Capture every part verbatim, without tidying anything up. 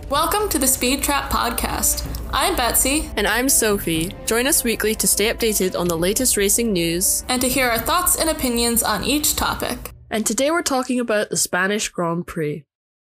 Welcome to the Speed Trap Podcast. I'm Betsy. And I'm Sophie. Join us weekly to stay updated on the latest racing news and to hear our thoughts and opinions on each topic. And today we're talking about the Spanish Grand Prix.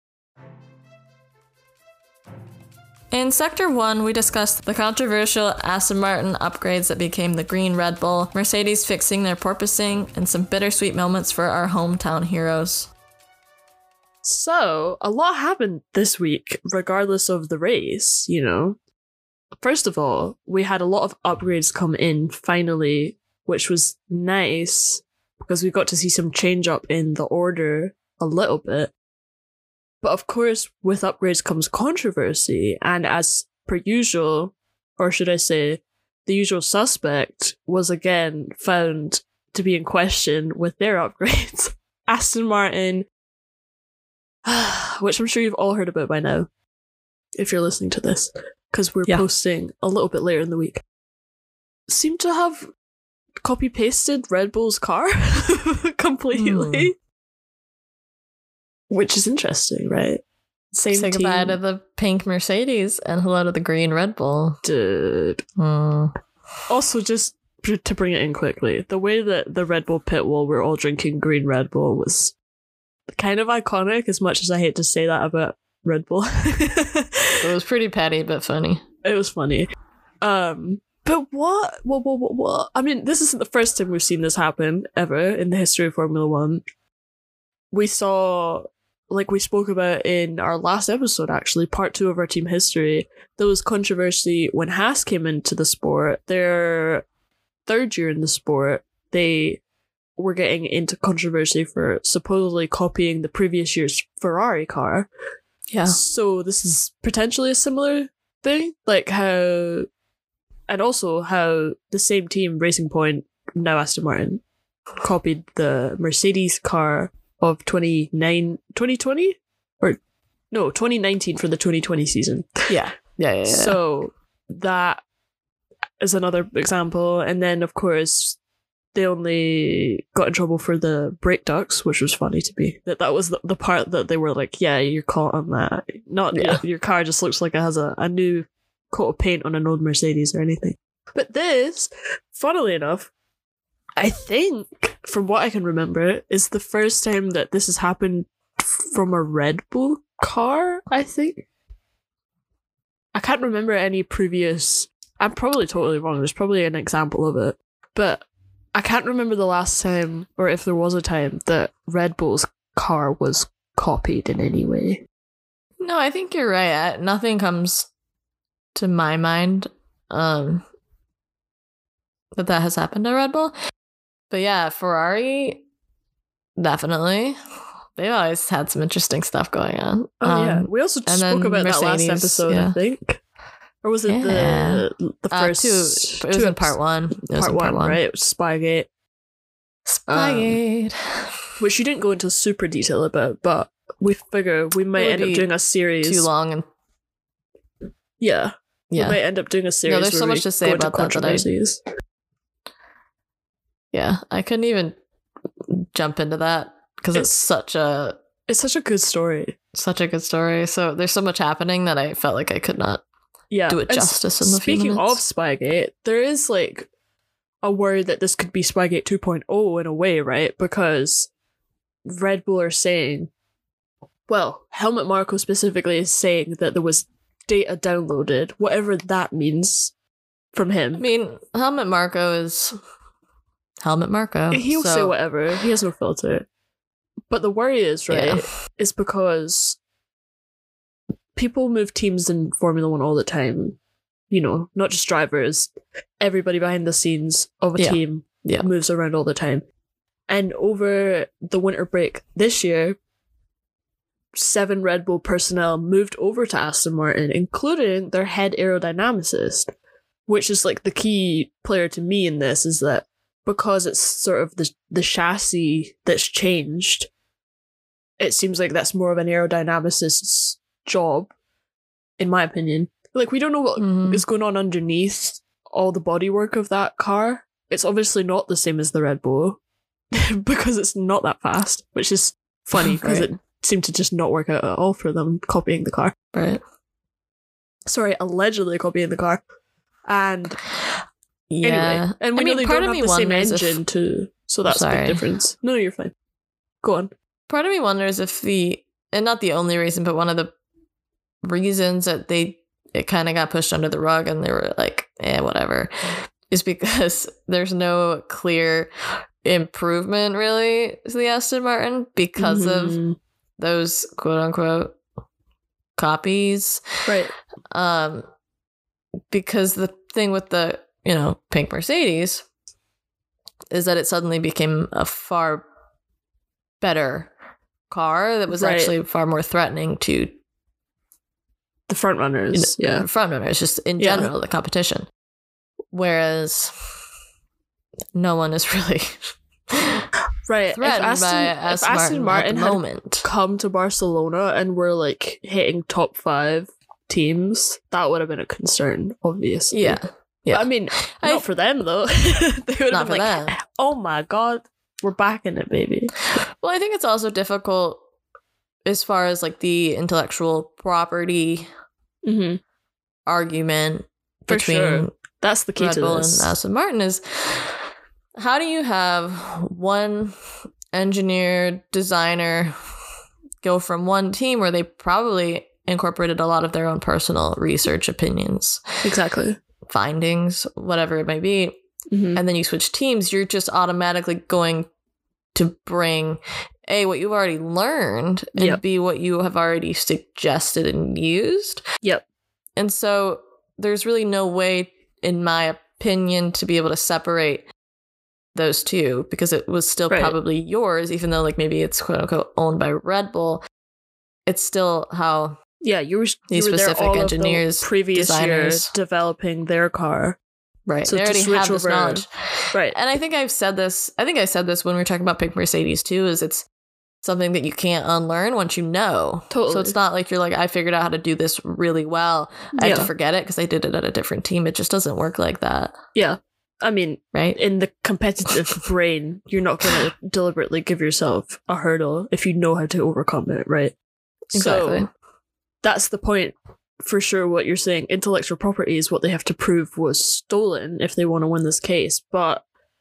In Sector one, we discussed the controversial Aston Martin upgrades that became the green Red Bull, Mercedes fixing their porpoising, and some bittersweet moments for our hometown heroes. So, a lot happened this week, regardless of the race, you know. First of all, we had a lot of upgrades come in, finally, which was nice, because we got to see some change up in the order a little bit. But of course, with upgrades comes controversy, and as per usual, or should I say, the usual suspect was again found to be in question with their upgrades. Aston Martin, which I'm sure you've all heard about by now, if you're listening to this, because we're yeah. posting a little bit later in the week, seem to have copy-pasted Red Bull's car completely. Mm. Which is interesting, right? Same Say team. Goodbye to the pink Mercedes and hello to the green Red Bull. Dude. Mm. Also, just to bring it in quickly, the way that the Red Bull pit wall were all drinking green Red Bull was kind of iconic, as much as I hate to say that about Red Bull. It was pretty petty, but funny. It was funny. Um, but what? What, what, what, what? I mean, this isn't the first time we've seen this happen, ever, in the history of Formula One. We saw, like we spoke about in our last episode, actually, part two of our team history, there was controversy when Haas came into the sport. Their third year in the sport, they were getting into controversy for supposedly copying the previous year's Ferrari car. Yeah. So this is potentially a similar thing, like how, and also how the same team, Racing Point, now Aston Martin, copied the Mercedes car of twenty-nine, twenty twenty? Or, no, twenty nineteen for the twenty twenty season. Yeah. Yeah, yeah, yeah. So that is another example. And then, of course, they only got in trouble for the brake ducts, which was funny to me. That that was the, the part that they were like, yeah, you're caught on that. Not yeah. your, your car just looks like it has a, a new coat of paint on an old Mercedes or anything. But this, funnily enough, I think, from what I can remember, is the first time that this has happened from a Red Bull car, I think. I can't remember any previous... I'm probably totally wrong. There's probably an example of it. But I can't remember the last time, or if there was a time, that Red Bull's car was copied in any way. No, I think you're right. I, nothing comes to my mind um, that that has happened to Red Bull. But yeah, Ferrari, definitely. They've always had some interesting stuff going on. Oh um, yeah, we also spoke about Mercedes, that last episode, yeah. I think. Or was it yeah. the the first uh, two? It was two in part one. It part, was in one, part one, right? It was Spygate. Spygate, um, which you didn't go into super detail about, but we figure we might end up doing a series. Too long and yeah, yeah. We might end up doing a series. No, there's where so we much to say go about into that. Controversies. That I, yeah, I couldn't even jump into that because it's, it's such a it's such a good story. Such a good story. So there's so much happening that I felt like I could not. Yeah, do it justice in the few Speaking minutes. of Spygate, there is like a worry that this could be Spygate two point oh in a way, right? Because Red Bull are saying, well, Helmut Marko specifically is saying that there was data downloaded, whatever that means from him. I mean, Helmut Marko is Helmut Marko. He'll so. say whatever. He has no filter. But the worry is, right, yeah. is because people move teams in Formula One all the time. You know, not just drivers. Everybody behind the scenes of a yeah. team yeah. moves around all the time. And over the winter break this year, seven Red Bull personnel moved over to Aston Martin, including their head aerodynamicist, which is like the key player to me in this, is that because it's sort of the, the chassis that's changed, it seems like that's more of an aerodynamicist's job, in my opinion. Like, we don't know what mm-hmm. is going on underneath all the bodywork of that car. It's obviously not the same as the Red Bull because it's not that fast, which is funny because right. it seemed to just not work out at all for them copying the car. Right. sorry, allegedly copying the car. And Yeah. anyway, and we I know mean, they part don't of have me the same wonders if- engine too, so that's a Sorry. big difference. No, you're fine. Go on. Part of me wonders if the, and not the only reason, but one of the reasons that they, it kind of got pushed under the rug and they were like, eh, whatever, is because there's no clear improvement really to the Aston Martin because of Mhm. those quote unquote copies. Right. Um, because the thing with the, you know, pink Mercedes is that it suddenly became a far better car that was Right. actually far more threatening to The front runners. you know, Yeah. front runners, just in Yeah. general, the competition. Whereas no one is really Right. If threatened Aston, by if Aston, Aston Martin, Martin at the had moment. come to Barcelona and were like hitting top five teams, that would have been a concern, obviously. Yeah. Yeah. I mean, I- not for them though. They would have Not for been like, them. oh my god, we're back in it, baby. Well, I think it's also difficult as far as like the intellectual property Mm-hmm. argument For between sure. That's the key Red to Bull this. and Aston Martin is how do you have one engineer, designer go from one team where they probably incorporated a lot of their own personal research, opinions, Exactly. findings, whatever it may be, Mm-hmm. and then you switch teams, you're just automatically going to bring A, what you've already learned, and Yep. B, what you have already suggested and used. Yep. And so there's really no way, in my opinion, to be able to separate those two because it was still Right. probably yours, even though like maybe it's quote unquote owned by Red Bull. It's still how Yeah, you were, you These were there specific all engineers, of the previous designers. year developing their car. right. So they to already switch have this over- knowledge. Right. And I think I've said this, I think I said this when we were talking about Pink Mercedes too, is it's something that you can't unlearn once you know. Totally. So it's not like you're like, I figured out how to do this really well. I have Yeah. to forget it because I did it at a different team. It just doesn't work like that. Yeah. I mean, Right? in the competitive brain, you're not going to deliberately give yourself a hurdle if you know how to overcome it, right? Exactly. So that's the point. For sure, what you're saying, intellectual property is what they have to prove was stolen if they want to win this case. But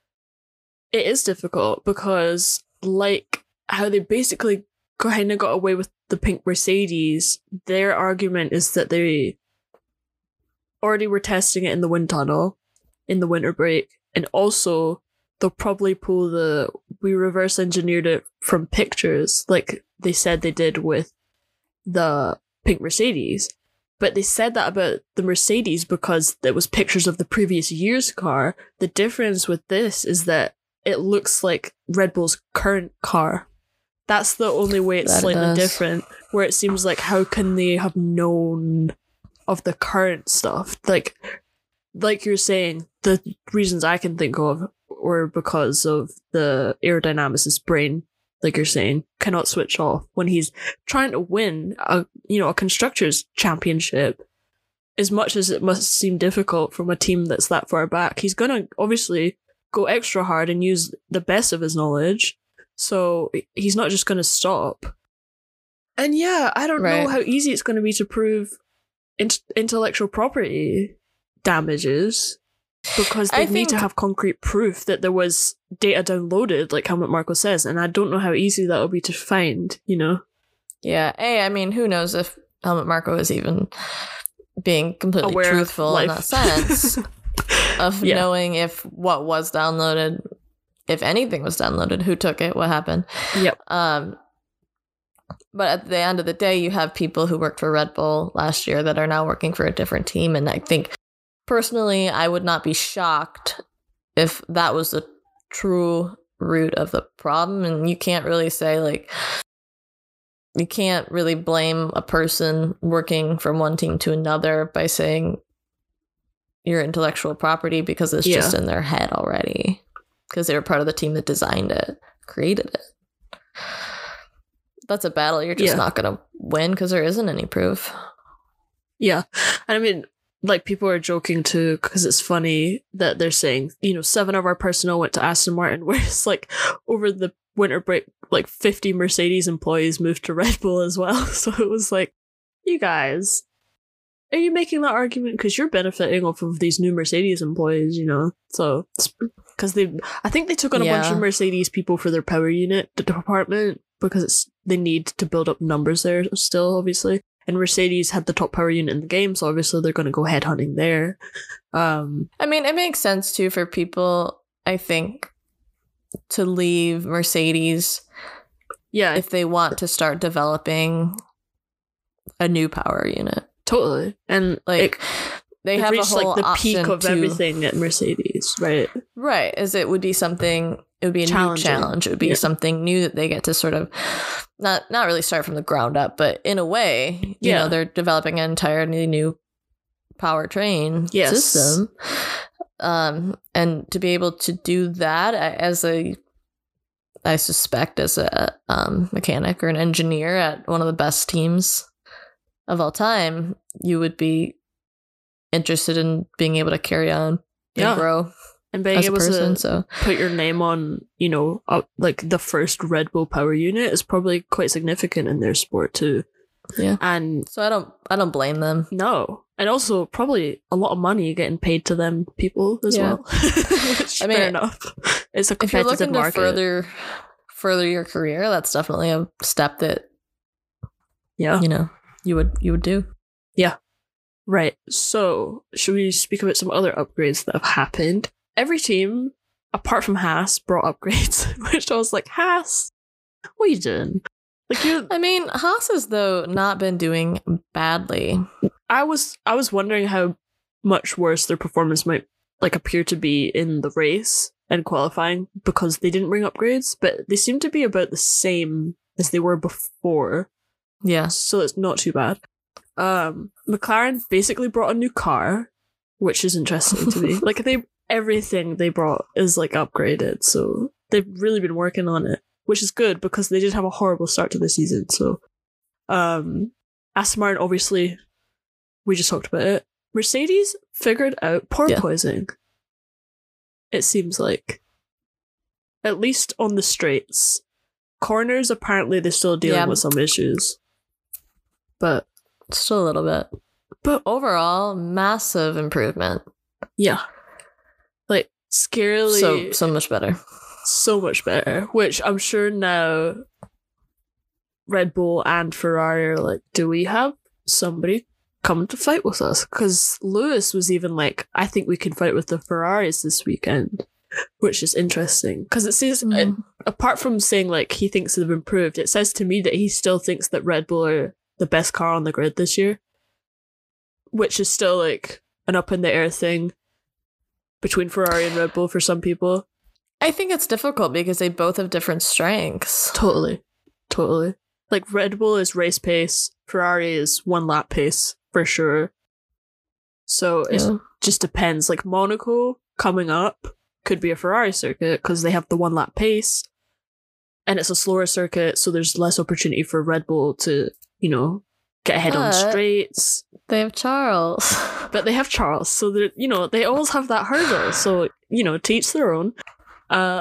it is difficult because, like, how they basically kind of got away with the pink Mercedes, their argument is that they already were testing it in the wind tunnel in the winter break, and also they'll probably pull the we reverse engineered it from pictures like they said they did with the pink Mercedes. But they said that about the Mercedes because it was pictures of the previous year's car. The difference with this is that it looks like Red Bull's current car. That's the only way it's That it slightly does. different, where it seems like how can they have known of the current stuff? Like like you're saying, the reasons I can think of were because of the aerodynamicist brain, like you're saying, cannot switch off when he's trying to win a you know a constructors championship. As much as it must seem difficult from a team that's that far back, he's gonna obviously go extra hard and use the best of his knowledge. So he's not just gonna stop. And yeah, I don't know Right. how easy it's going to be to prove int- intellectual property damages, because they I need to think- have concrete proof that there was data downloaded, like Helmut Marko says, and I don't know how easy that will be to find, you know? Yeah. A, I mean, who knows if Helmut Marko is even being completely Aware of truthful in that life. sense of Yeah. knowing if what was downloaded, if anything was downloaded, who took it, what happened. Yep. Um, but at the end of the day, you have people who worked for Red Bull last year that are now working for a different team. And I think personally, I would not be shocked if that was the true root of the problem. And you can't really say, like, you can't really blame a person working from one team to another by saying your intellectual property because it's Yeah. just in their head already. Because they were part of the team that designed it, created it. That's a battle you're just Yeah. not going to win because there isn't any proof. Yeah. And I mean, like, people are joking too, because it's funny that they're saying, you know, seven of our personnel went to Aston Martin, whereas, like, over the winter break, like, fifty Mercedes employees moved to Red Bull as well. So it was like, you guys, are you making that argument because you're benefiting off of these new Mercedes employees, you know? So, because they, I think they took on a Yeah. bunch of Mercedes people for their power unit department because it's they need to build up numbers there still, obviously. And Mercedes had the top power unit in the game, so obviously they're going to go headhunting there. Um, I mean, it makes sense too for people, I think, to leave Mercedes yeah, if they want to start developing a new power unit. totally. And Like it, they they've have a reached whole like the peak option of to, everything at Mercedes, right? right? As it would be something, it would be a new Challenging. challenge. It would be Yeah. something new that they get to sort of not not really start from the ground up, but in a way, you Yeah. know, they're developing an entirely new powertrain Yes. system. Um, and to be able to do that as a, I suspect, as a um, mechanic or an engineer at one of the best teams of all time, you would be interested in being able to carry on and Yeah. grow And being as a able person. to So put your name on, you know, uh, like the first Red Bull power unit is probably quite significant in their sport too. yeah. And So I don't I don't blame them. no, and also probably a lot of money getting paid to them people as Yeah. well. Which, I mean, fair enough. It's a If you're competitive looking to market. further further your career, that's definitely a step that, yeah. you know, you would you would do. Right. So, should we speak about some other upgrades that have happened? Every team, apart from Haas, brought upgrades, which I was like, Haas, what are you doing? Like you, I mean, Haas has though not been doing badly. I was, I was wondering how much worse their performance might like appear to be in the race and qualifying because they didn't bring upgrades, but they seem to be about the same as they were before. Yeah. So it's not too bad. Um, McLaren basically brought a new car, which is interesting to me. Like they, everything they brought is like upgraded, so they've really been working on it, which is good because they did have a horrible start to the season. So, um, Aston Martin, obviously, we just talked about it. Mercedes figured out porpoising. It seems like, at least on the straights, corners apparently they're still dealing Yeah. with some issues, but. Still a little bit. But overall, massive improvement. Yeah. Like, scarily So so much better. so much better. Which I'm sure now Red Bull and Ferrari are like, do we have somebody come to fight with us? Because Lewis was even like, I think we can fight with the Ferraris this weekend. Which is interesting. Because it says, Mhm. uh, apart from saying like he thinks they've improved, it says to me that he still thinks that Red Bull are the best car on the grid this year, which is still like an up in the air thing between Ferrari and Red Bull for some people. I think it's difficult because they both have different strengths. Totally. Totally. Like Red Bull is race pace, Ferrari is one lap pace for sure. So it Yeah. just depends. Like Monaco coming up could be a Ferrari circuit because they have the one lap pace and it's a slower circuit, so there's less opportunity for Red Bull to, you know, get ahead on But- straights. They have Charles. But they have Charles, so that you know they always have that hurdle. So you know, to each their own. Uh,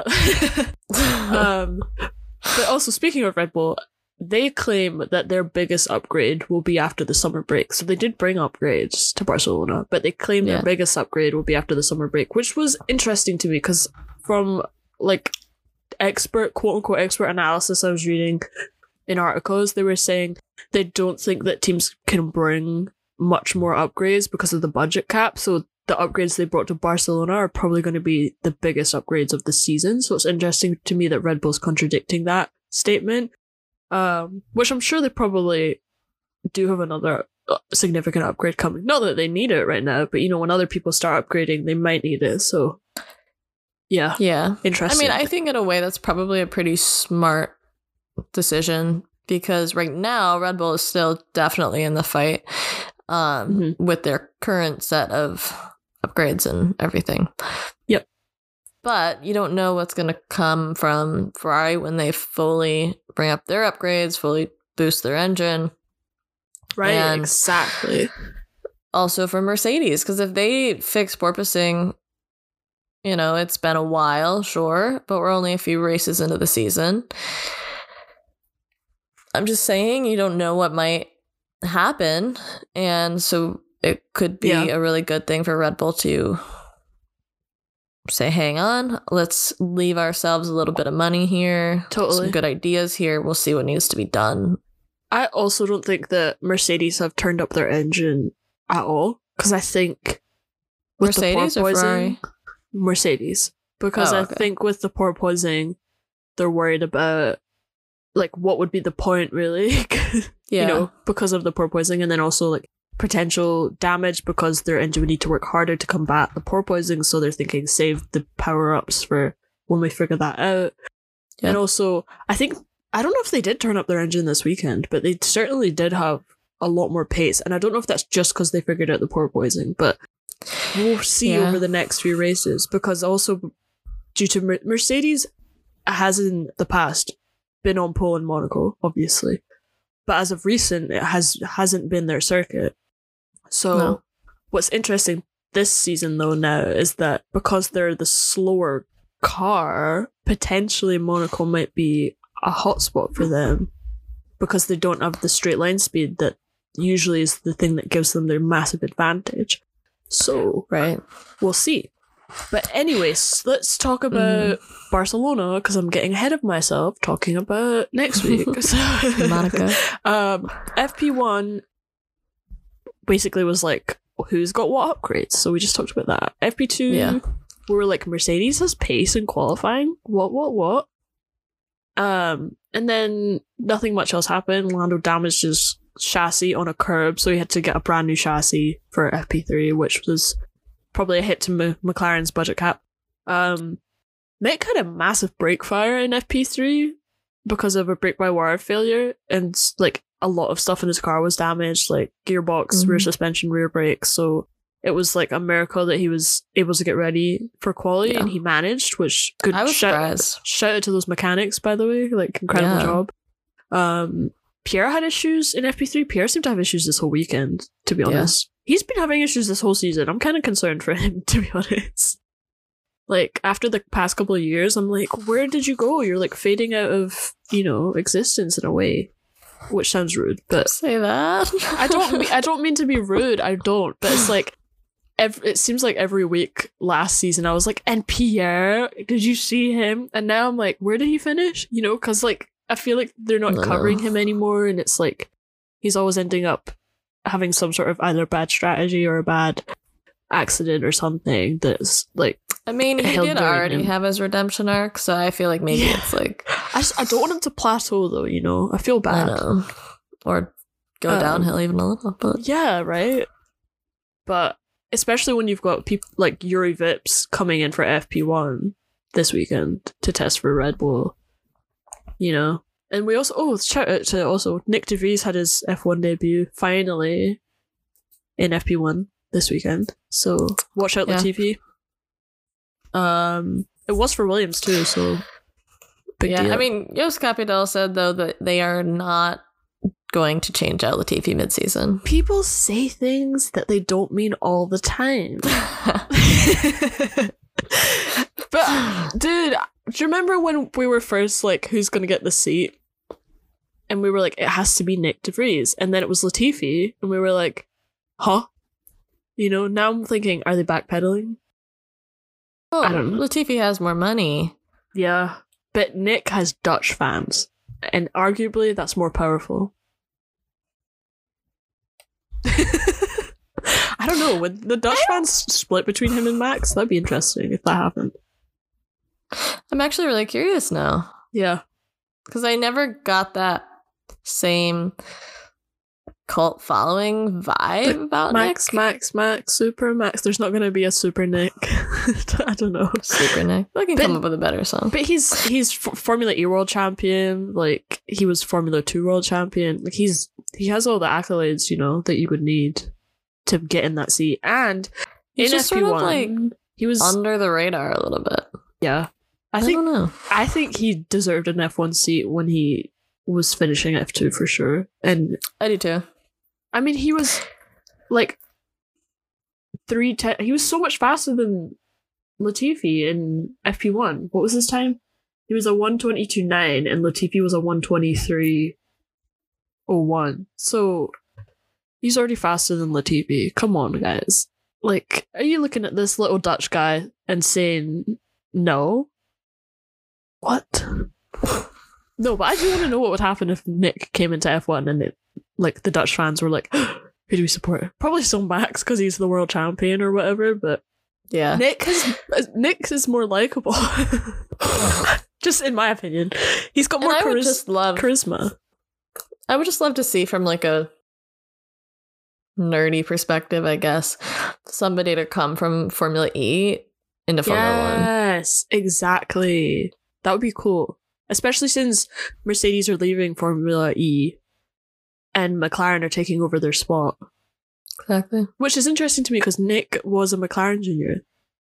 um, but also speaking of Red Bull, they claim that their biggest upgrade will be after the summer break. So they did bring upgrades to Barcelona, but they claim Yeah. their biggest upgrade will be after the summer break, which was interesting to me because from like expert, quote unquote, expert analysis I was reading in articles, they were saying they don't think that teams can bring much more upgrades because of the budget cap. So the upgrades they brought to Barcelona are probably going to be the biggest upgrades of the season. So it's interesting to me that Red Bull's contradicting that statement, um, which I'm sure they probably do have another uh, significant upgrade coming. Not that they need it right now, but you know, when other people start upgrading, they might need it. So yeah, Yeah. I interesting. mean, I think in a way that's probably a pretty smart decision because right now Red Bull is still definitely in the fight um, Mhm. with their current set of upgrades and everything. Yep. But you don't know what's going to come from Ferrari when they fully bring up their upgrades, fully boost their engine. right, and- exactly. Also for Mercedes, because if they fix porpoising, you know, it's been a while, sure, but we're only a few races into the season. I'm just saying you don't know what might happen. And so it could be Yeah. a really good thing for Red Bull to say, hang on, let's leave ourselves a little bit of money here. Totally. Some good ideas here. We'll see what needs to be done. I also don't think that Mercedes have turned up their engine at all, because I think with Mercedes the or porpoising, Ferrari? Mercedes, because Oh, I okay. think with the porpoising, they're worried about like what would be the point really, Yeah. you know, because of the porpoising, and then also like potential damage because their engine would need to work harder to combat the porpoising. So they're thinking save the power ups for when we figure that out. Yeah. And also, I think I don't know if they did turn up their engine this weekend, but they certainly did have a lot more pace. And I don't know if that's just because they figured out the porpoising, but we'll see Yeah. over the next few races, because also due to Mer- Mercedes has in the past been on pole in Monaco, obviously, but as of recent, it has hasn't been their circuit. So No. what's interesting this season though now is that because they're the slower car, potentially Monaco might be a hotspot for them, because they don't have the straight line speed that usually is the thing that gives them their massive advantage. So Right. we'll see. But anyways, let's talk about Barcelona, because I'm getting ahead of myself talking about next week. So, Monaco. um, F P one basically was like, who's got what upgrades? So we just talked about that. F P two, Yeah. we were like, Mercedes has pace in qualifying. What, what, what? Um, and then nothing much else happened. Lando damaged his chassis on a curb, so he had to get a brand new chassis for F P three, which was probably a hit to M- McLaren's budget cap. Um, Mick had a massive brake fire in F P three because of a brake-by-wire failure, and like a lot of stuff in his car was damaged, like gearbox, Mhm. rear suspension, rear brakes. So it was like a miracle that he was able to get ready for quali, Yeah. and he managed. Which good I was shout, surprised. shout out to those mechanics, by the way, like incredible Yeah. job. Um, Pierre had issues in F P three. Pierre seemed to have issues this whole weekend, to be Yeah. honest. He's been having issues this whole season. I'm kind of concerned for him, to be honest. Like, after the past couple of years, I'm like, where did you go? You're like fading out of, you know, existence in a way. Which sounds rude, but Say that. I don't mean, I don't mean to be rude. I don't, but it's like ev- it seems like every week last season I was like, and Pierre, did you see him? And now I'm like, where did he finish? You know, because like I feel like they're not No. covering him anymore, and it's like he's always ending up having some sort of either bad strategy or a bad accident or something that's like, I mean, he He'll did burn already him. have his redemption arc, so I feel like maybe Yeah. it's like, I just I don't want him to plateau though. You know, I feel I bad. know, or go Um, downhill even a little. But Yeah, right. But especially when you've got people like Yuri Vips coming in for F P one this weekend to test for Red Bull, you know. And we also oh shout out to also Nick DeVries had his F one debut finally in F P one this weekend. So watch out Yeah. Latifi. Um, it was for Williams too. So big yeah, deal. I mean, Jos Capitell said though that they are not going to change out Latifi mid-season. people say things that they don't mean all the time. But dude, do you remember when we were first like, who's gonna get the seat? And we were like, it has to be Nick DeVries, and then it was Latifi, and we were like, huh? You know, now I'm thinking, are they backpedaling? Oh, I don't know. Latifi has more money. Yeah, but Nick has Dutch fans, and arguably that's more powerful. I don't know. Would the Dutch fans split between him and Max? That'd be interesting if that happened. I'm actually really curious now Yeah. because I never got that same cult following vibe about Max, Nick. Max, Max, Super Max. There's not going to be a Super Nick. I don't know. Super Nick. I can But- come up with a better song. But he's he's F- Formula E world champion. Like he was Formula Two world champion. Like he's he has all the accolades, you know, that you would need to get in that seat. And He's in just F P one, sort of like he was under the radar a little bit. yeah. I I, think don't know. I think he deserved an F one seat when he was finishing F two for sure. And I do too. I mean, he was like three ten. He was so much faster than Latifi in F P one. What was his time? He was a one twenty-two nine, and Latifi was a one twenty-three oh one. So, He's already faster than Latifi. Come on, guys. Like, are you looking at this little Dutch guy and saying no? What? No, but I do want to know what would happen if Nick came into F one and it, like, the Dutch fans were like, who do we support? Probably still Max because he's the world champion or whatever, but Yeah. Nick is, Nick is more likable. Just in my opinion. He's got more And I would charis- just love charisma. I would just love to see from like a nerdy perspective, I guess, somebody to come from Formula E into Formula One. Yes, exactly. That would be cool. Especially since Mercedes are leaving Formula E and McLaren are taking over their spot. Exactly. Which is interesting to me because Nick was a McLaren junior.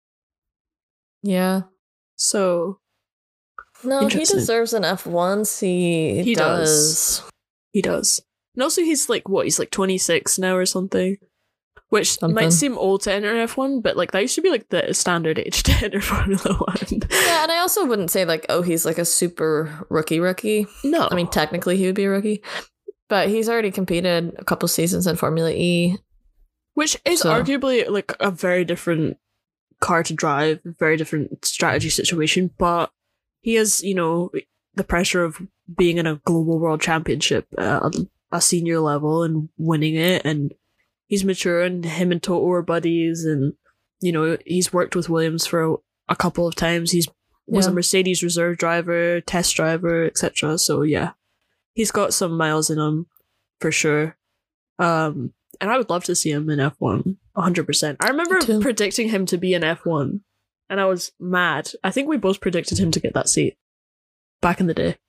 Yeah. So No, he Interesting. deserves an F one seat. He does. does. he does. And also he's like, what, he's like twenty-six now or something? Which Something. might seem old to enter F one, but like that used to be like the standard age to enter Formula One. Yeah, and I also wouldn't say like, oh, he's like a super rookie rookie. No. I mean, technically he would be a rookie, but he's already competed a couple seasons in Formula E. Which is So- arguably like a very different car to drive, very different strategy situation, but he has, you know, the pressure of being in a global world championship at a senior level and winning it, and he's mature, and him and Toto are buddies, and, you know, he's worked with Williams for a, a couple of times. He's was Yeah. a Mercedes reserve driver, test driver, et cetera. So yeah, he's got some miles in him for sure. Um, and I would love to see him in F one, one hundred percent. I remember Me too. predicting him to be in F one, and I was mad. I think we both predicted him to get that seat back in the day.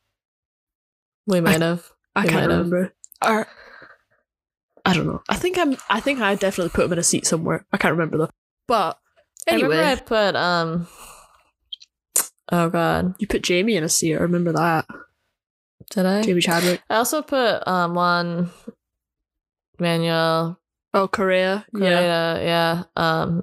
We might have. I We can't might have. remember. Or, I don't know. I think I'm. I think I definitely put him in a seat somewhere. I can't remember though. But anyway, I remember I put um. Oh God, you put Jamie in a seat. I remember that. did I? Jamie Chadwick. I also put um Juan Manuel Oh, Correa. Yeah, Correa, yeah, um,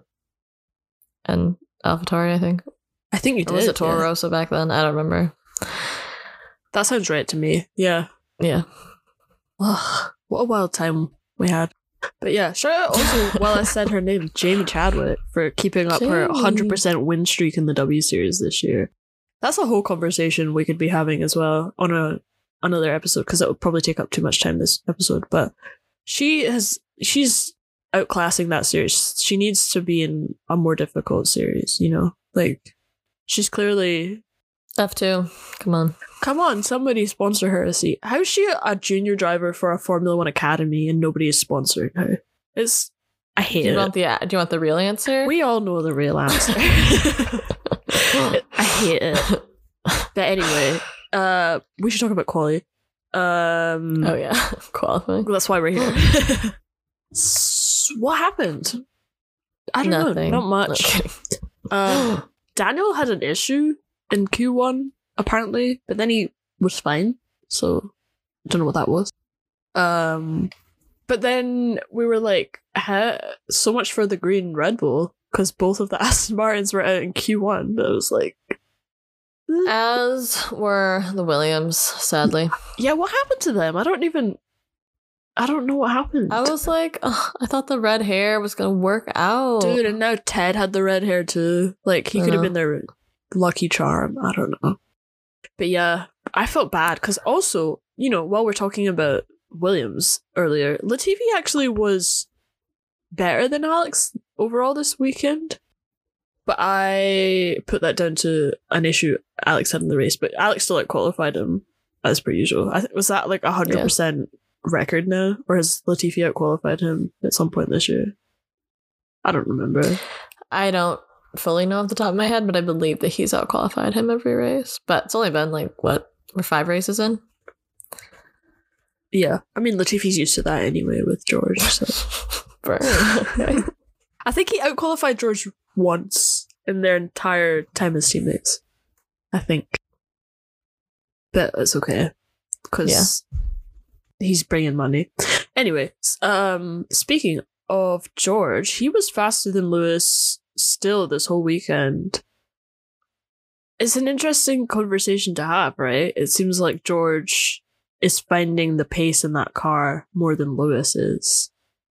and AlphaTauri, I think. I think you Or did. was it Toro yeah. Rosso back then? I don't remember. That sounds right to me. Yeah. Yeah. Ugh, what a wild time we had. But yeah, shout out also, while I said her name, Jamie Chadwick, for keeping up her Jamie. one hundred percent win streak in the W Series this year. That's a whole conversation we could be having as well on a another episode, because that would probably take up too much time this episode. But she has, she's outclassing that series. She needs to be in a more difficult series, you know? Like, she's clearly... F two. Come on. Come on, somebody sponsor her a seat. How is she a junior driver for a Formula One academy and nobody is sponsoring her? It's I hate Do you it. want the Do you want the real answer? We all know the real answer. I hate it. But anyway, uh, we should talk about quali. Um, Oh yeah, qualifying. that's why we're here. S- what happened? I don't Nothing. know. Not much. Um, Daniel had an issue in Q one, apparently, but then he was fine. So, I don't know what that was. Um, but then we were like, huh? So much for the green Red Bull, because both of the Aston Martins were out in Q one. I was like, As were the Williams, sadly. yeah, what happened to them? I don't even, I don't know what happened. I was like, ugh, I thought the red hair was gonna work out. Dude, and now Ted had the red hair too. Like, he I could have know. been their lucky charm. I don't know. But yeah, I felt bad because also, you know, while we're talking about Williams earlier, Latifi actually was better than Alex overall this weekend. But I put that down to an issue Alex had in the race. But Alex still out qualified him as per usual. I th- was that like a hundred percent record now, or has Latifi out qualified him at some point this year? I don't remember. I don't fully know off the top of my head, but I believe that he's out qualified him every race. But it's only been like what, we're five races in. Yeah, I mean Latifi's used to that anyway with George. So Burn. Okay. I think he out qualified George once in their entire time as teammates. I think, but it's okay because he's bringing money. Anyway, um, speaking of George, he was faster than Lewis still this whole weekend. It's an interesting conversation to have, right? It seems like George is finding the pace in that car more than Lewis is.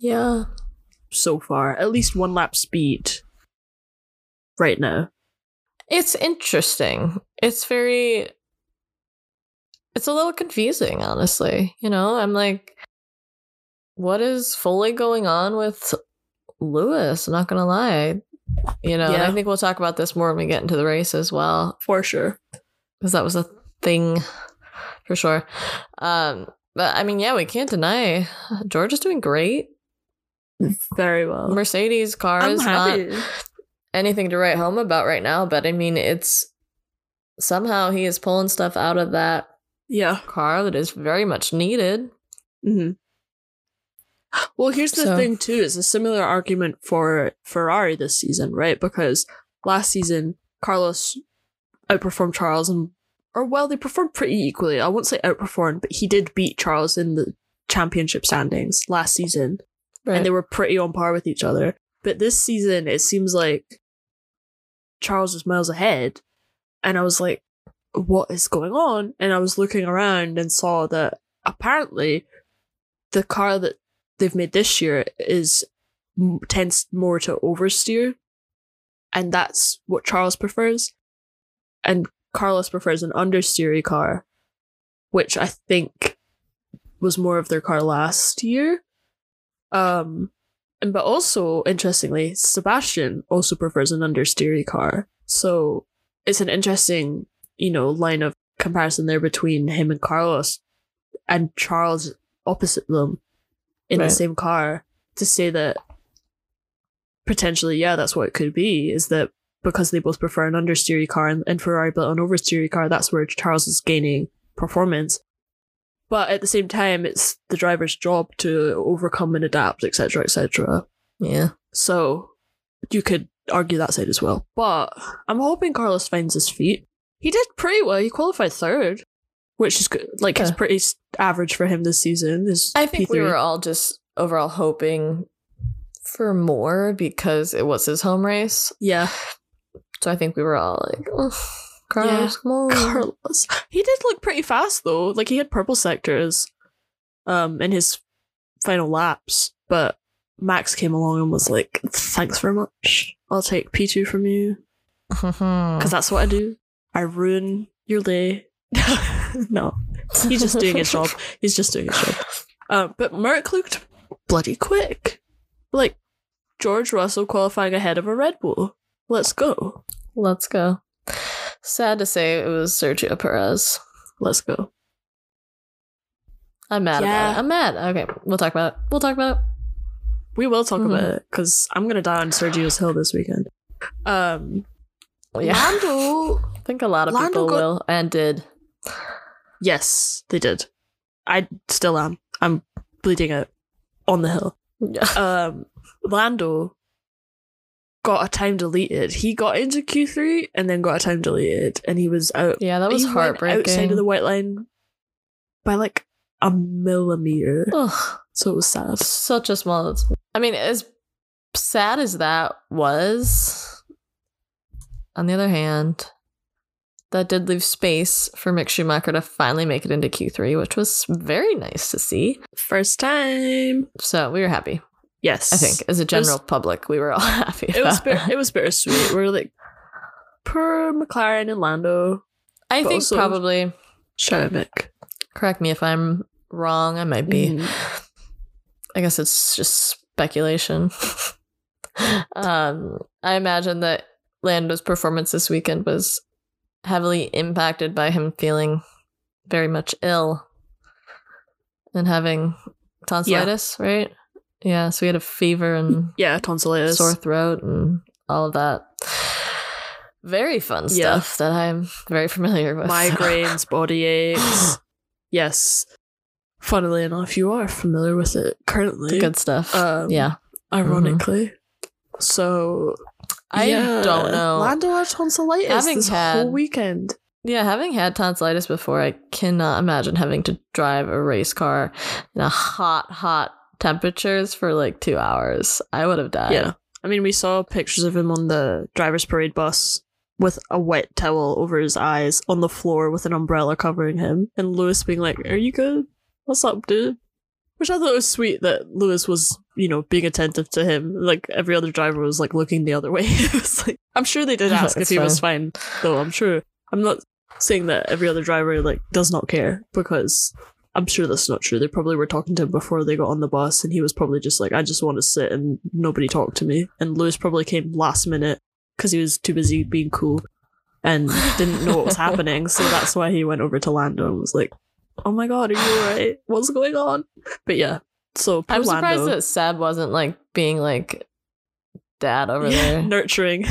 Yeah. so far. At least one lap speed right now. It's interesting. It's very... It's a little confusing, honestly. You know, I'm like, what is fully going on with Lewis? I'm not going to lie. You know, yeah. And I think we'll talk about this more when we get into the race as well. For sure. Because that was a thing, for sure. Um, but, I mean, yeah, we can't deny George is doing great. Very well. Mercedes car I'm is happy. not anything to write home about right now, but I mean, it's somehow he is pulling stuff out of that yeah. car that is very much needed. Mm-hmm. Well, here's the so. thing, too. It's a similar argument for Ferrari this season, right? Because last season, Carlos outperformed Charles, and or well, they performed pretty equally. I won't say outperformed, but he did beat Charles in the championship standings last season. Right. And they were pretty on par with each other. But this season, it seems like Charles was miles ahead. And I was like, what is going on? And I was looking around and saw that apparently the car that they've made this year is tends more to oversteer. And that's what Charles prefers. And Carlos prefers an understeery car, which I think was more of their car last year. Um, and but also, interestingly, Sebastian also prefers an understeery car. So it's an interesting, you know, line of comparison there between him and Carlos, and Charles opposite them in right. the same car, to say that potentially, yeah, that's what it could be, is that because they both prefer an understeery car and, and Ferrari built an oversteery car, that's where Charles is gaining performance. But at the same time, it's the driver's job to overcome and adapt, et cetera, et cetera. Yeah. So you could argue that side as well. But I'm hoping Carlos finds his feet. He did pretty well. He qualified third, which is good. Like, yeah. It's pretty average for him this season. His I think P three. We were all just overall hoping for more because it was his home race. Yeah. So I think we were all like, oh, Carlos, yeah. come on. Carlos. He did look pretty fast, though. Like, he had purple sectors um, in his final laps, but Max came along and was like, thanks very much. I'll take P two from you. Because that's what I do. I ruin your day. No. He's just doing his job. He's just doing his job. Uh, but Merc looked bloody quick. Like, George Russell qualifying ahead of a Red Bull. Let's go. Let's go. Sad to say it was Sergio Perez. Let's go. I'm mad yeah. about it. I'm mad. Okay, we'll talk about it. We'll talk about it. We will talk mm-hmm. about it, because I'm going to die on Sergio's hill this weekend. Um, yeah. Lando... I think a lot of Lando people got- will, and did. Yes, they did. I still am. I'm bleeding out on the hill. Yeah. Um, Lando got a time deleted. He got into Q three and then got a time deleted, and he was out. Yeah, that was he heartbreaking. Went outside of the white line by like a millimeter. Ugh. So it was sad. Such a small. I mean, as sad as that was, on the other hand, that did leave space for Mick Schumacher to finally make it into Q three, which was very nice to see. First time. So we were happy. Yes. I think, as a general was, public, we were all happy about it. Was it. It was bittersweet. We were like, poor McLaren and Lando. I think also, probably... Shout out Mick. Correct me if I'm wrong. I might be. Mm. I guess it's just speculation. um, I imagine that Lando's performance this weekend was heavily impacted by him feeling very much ill and having tonsillitis, yeah. right? Yeah, so he had a fever and yeah, tonsillitis, sore throat, and all of that. Very fun stuff yeah. that I'm very familiar with. Migraines, body aches. Yes. Funnily enough, you are familiar with it currently. The good stuff. Um, yeah. Ironically. Mm-hmm. So, I yeah, don't know. Lando had tonsillitis having this had, whole weekend. Yeah, having had tonsillitis before, I cannot imagine having to drive a race car in a hot, hot temperatures for like two hours. I would have died. Yeah. I mean, we saw pictures of him on the driver's parade bus with a wet towel over his eyes on the floor with an umbrella covering him, and Lewis being like, are you good? What's up, dude? Which I thought was sweet that Lewis was you know, being attentive to him. Like every other driver was like looking the other way. It was like, I'm sure they did ask if It's he was fine. fine, though. I'm sure. I'm not saying that every other driver like does not care, because I'm sure that's not true. They probably were talking to him before they got on the bus, and he was probably just like, I just want to sit and nobody talk to me. And Lewis probably came last minute because he was too busy being cool and didn't know what was happening. So that's why he went over to Lando and was like, oh my god, are you alright? What's going on? But yeah, so poor I'm surprised Lando, that Seb wasn't like being like dad over yeah, there. nurturing.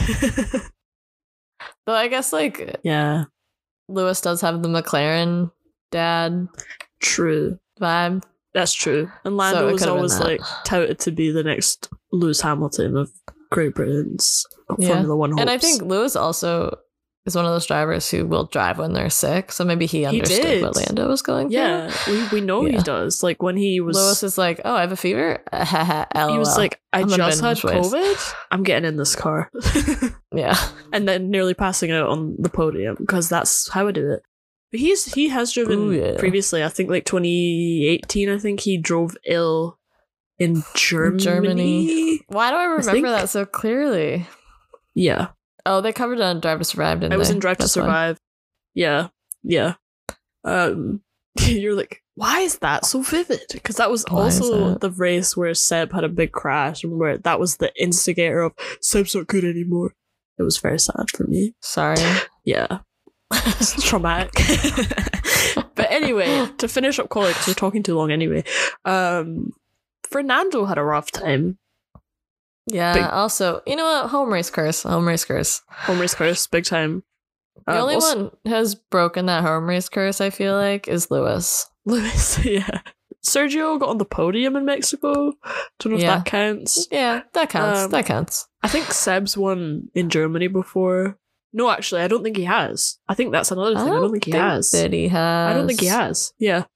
Though I guess like Yeah, Lewis does have the McLaren dad true. vibe. That's true. And So Lando it was could've been always that. like touted to be the next Lewis Hamilton of Great Britain's Yeah. Formula One hopes. And I think Lewis also is one of those drivers who will drive when they're sick. So maybe he understood did. what Lando was going through. yeah, we, we know he Yeah. does. Like when he was, Lewis is like, oh, I have a fever. he was like, I I'm gonna just had binge ways. COVID. I'm getting in this car, yeah. and then nearly passing out on the podium because that's how I do it. But he's he has driven Ooh, yeah. previously. I think like twenty eighteen. I think he drove ill in Germany. Germany. Why do I remember think- that so clearly? Yeah, Oh, they covered it on Drive to Survive, didn't I was they? in Drive That's to why. Survive. Yeah, yeah. Um, you're like, why is that so vivid? Because that was Why is also that? the race where Seb had a big crash, and where that was the instigator of Seb's not good anymore. It was very sad for me. Sorry. Yeah, it's traumatic. But anyway, to finish up quality, because we're talking too long anyway. Um, Fernando had a rough time. Yeah. Big- Also, you know what? Home race curse. Home race curse. Home race curse, big time. The Um, only also- one who has broken that home race curse, I feel like, is Lewis. Lewis, yeah. Sergio got on the podium in Mexico. Don't know if Yeah. that counts. Yeah, that counts. Um, that counts. I think Seb's won in Germany before. No, actually, I don't think he has. I think that's another thing. I don't, think he has. that he has. I don't think he has. Yeah.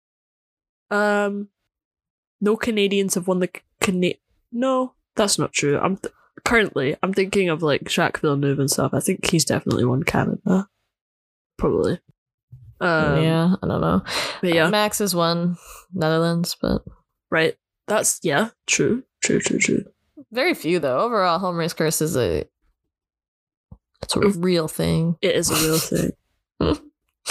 Um, no Canadians have won the Cana- No, that's not true. I'm th- currently I'm thinking of like Jacques Villeneuve and stuff. I think he's definitely won Canada. Probably. Um, yeah, I don't know. But yeah, Max has won Netherlands, but right. That's yeah. True. True. True. True. very few though. Overall, home race curse is a it's a real thing. It is a real thing.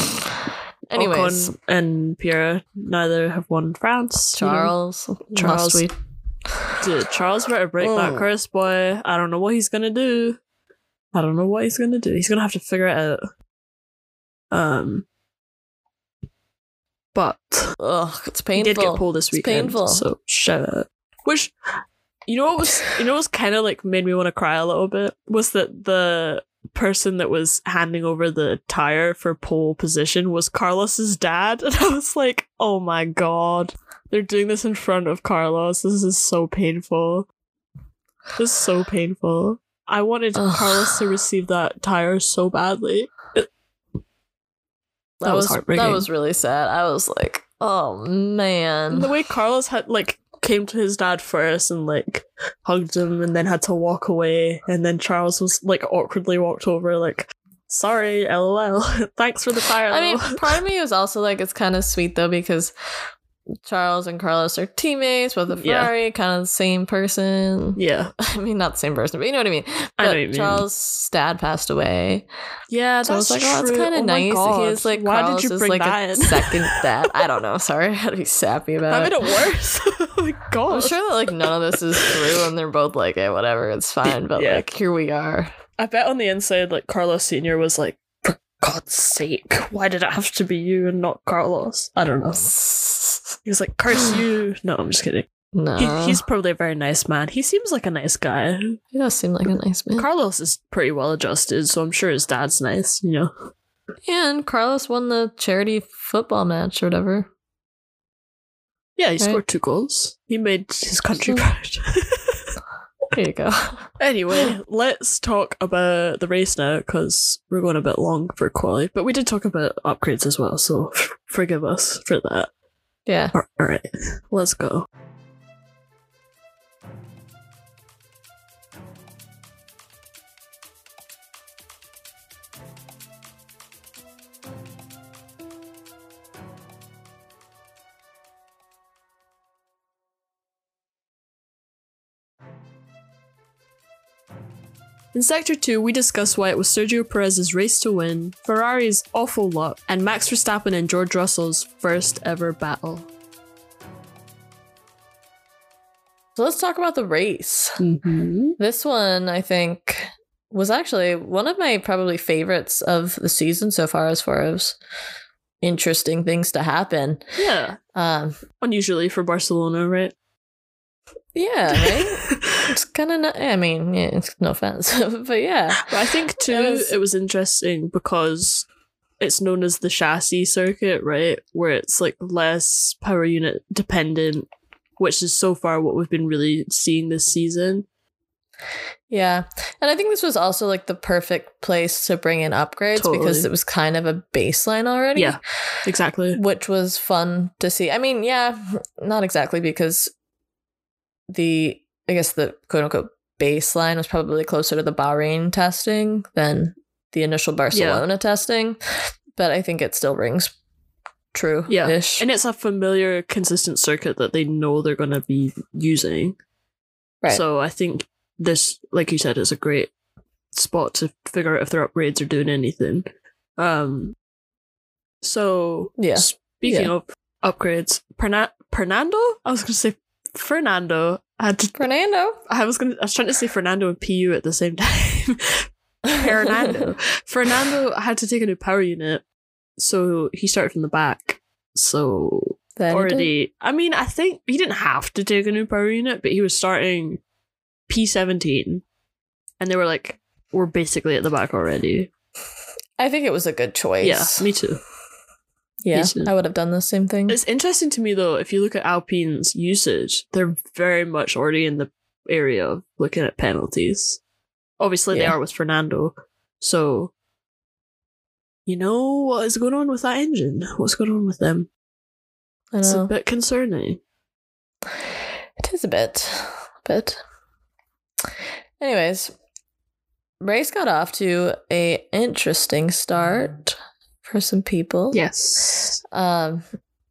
Anyways, Ocon and Pierre neither have won France. you know. Charles, Charles. must we? Dude, Charles better break that Oh. curse, boy. I don't know what he's gonna do. I don't know what he's gonna do. He's gonna have to figure it out. Um, but Ugh, it's he painful. did get pulled this It's weekend, painful. so shout out. Which, you know, what was you know, what was kind of like made me want to cry a little bit was that the person that was handing over the tire for pole position was Carlos's dad, and I was like, oh my god. They're doing this in front of Carlos. This is so painful. This is so painful. I wanted Ugh. Carlos to receive that tire so badly. It- That, That was was heartbreaking. That was really sad. I was like, oh man. And the way Carlos had like came to his dad first and like hugged him and then had to walk away, and then Charles was like awkwardly walked over like, sorry, lol. Thanks for the tire. I mean, though." part of me was also like, it's kind of sweet though because Charles and Carlos are teammates with a Yeah. Ferrari, kind of the same person. yeah, I mean, not the same person, but you know what I mean. But I know what you mean. Charles' dad passed away. yeah. So I was that's like, oh, it's true. kind of Oh my nice. God. He is like, Why Carlos did you is bring like that a in? second dad. I don't know. Sorry, I had to be sappy about That it. made it worse. oh my god. I'm sure that like none of this is true, and they're both like, hey, whatever, it's fine. But Yeah. like, here we are. I bet on the inside, like Carlos Senior was like, for God's sake, why did it have to be you and not Carlos? I don't know. He was like, curse you. No, I'm just kidding. No, He, he's probably a very nice man. He seems like a nice guy. he does seem like a nice man. Carlos is pretty well adjusted, so I'm sure his dad's nice, you know. And Carlos won the charity football match or whatever. Yeah, he Right. scored two goals. He made his country So- proud. There you go. Anyway, let's talk about the race now, because we're going a bit long for quality. But we did talk about upgrades as well, so forgive us for that. Yeah. Alright, let's go. In Sector two, we discuss why it was Sergio Perez's race to win, Ferrari's awful luck, and Max Verstappen and George Russell's first ever battle. So let's talk about the race. Mm-hmm. This one, I think, was actually one of my probably favorites of the season so far, as far as interesting things to happen. Yeah. Um, Unusually for Barcelona, right? Yeah, right? It's kind of, I mean, yeah, it's no offense, but yeah. But I think, too, It was- it was interesting because it's known as the chassis circuit, right? Where it's like less power unit dependent, which is so far what we've been really seeing this season. Yeah. And I think this was also like the perfect place to bring in upgrades Totally. because it was kind of a baseline already. Yeah, exactly. Which was fun to see. I mean, yeah, not exactly, because the, I guess the quote unquote baseline was probably closer to the Bahrain testing than the initial Barcelona testing. But I think it still rings true Yeah. ish. And it's a familiar, consistent circuit that they know they're going to be using. Right. So I think this, like you said, is a great spot to figure out if their upgrades are doing anything. Um. So, Yeah. speaking Yeah. of upgrades, Perna- Fernando? I was going to say Fernando. I had to, Fernando. I was going to, I was trying to say Fernando and P U at the same time. Fernando. Fernando had to take a new power unit, so he started from the back. So Then he did. already, I mean, I think he didn't have to take a new power unit, but he was starting P seventeen, and they were like, we're basically at the back already. I think it was a good choice. Yeah, me too. Yeah, me too. I would have done the same thing. It's interesting to me though, if you look at Alpine's usage, they're very much already in the area of looking at penalties. Obviously, they Yeah. are with Fernando. So, you know what is going on with that engine? What's going on with them? I It's a know. bit concerning. It is a bit. A bit. Anyways, race got off to a interesting start for some people. Yes. Um,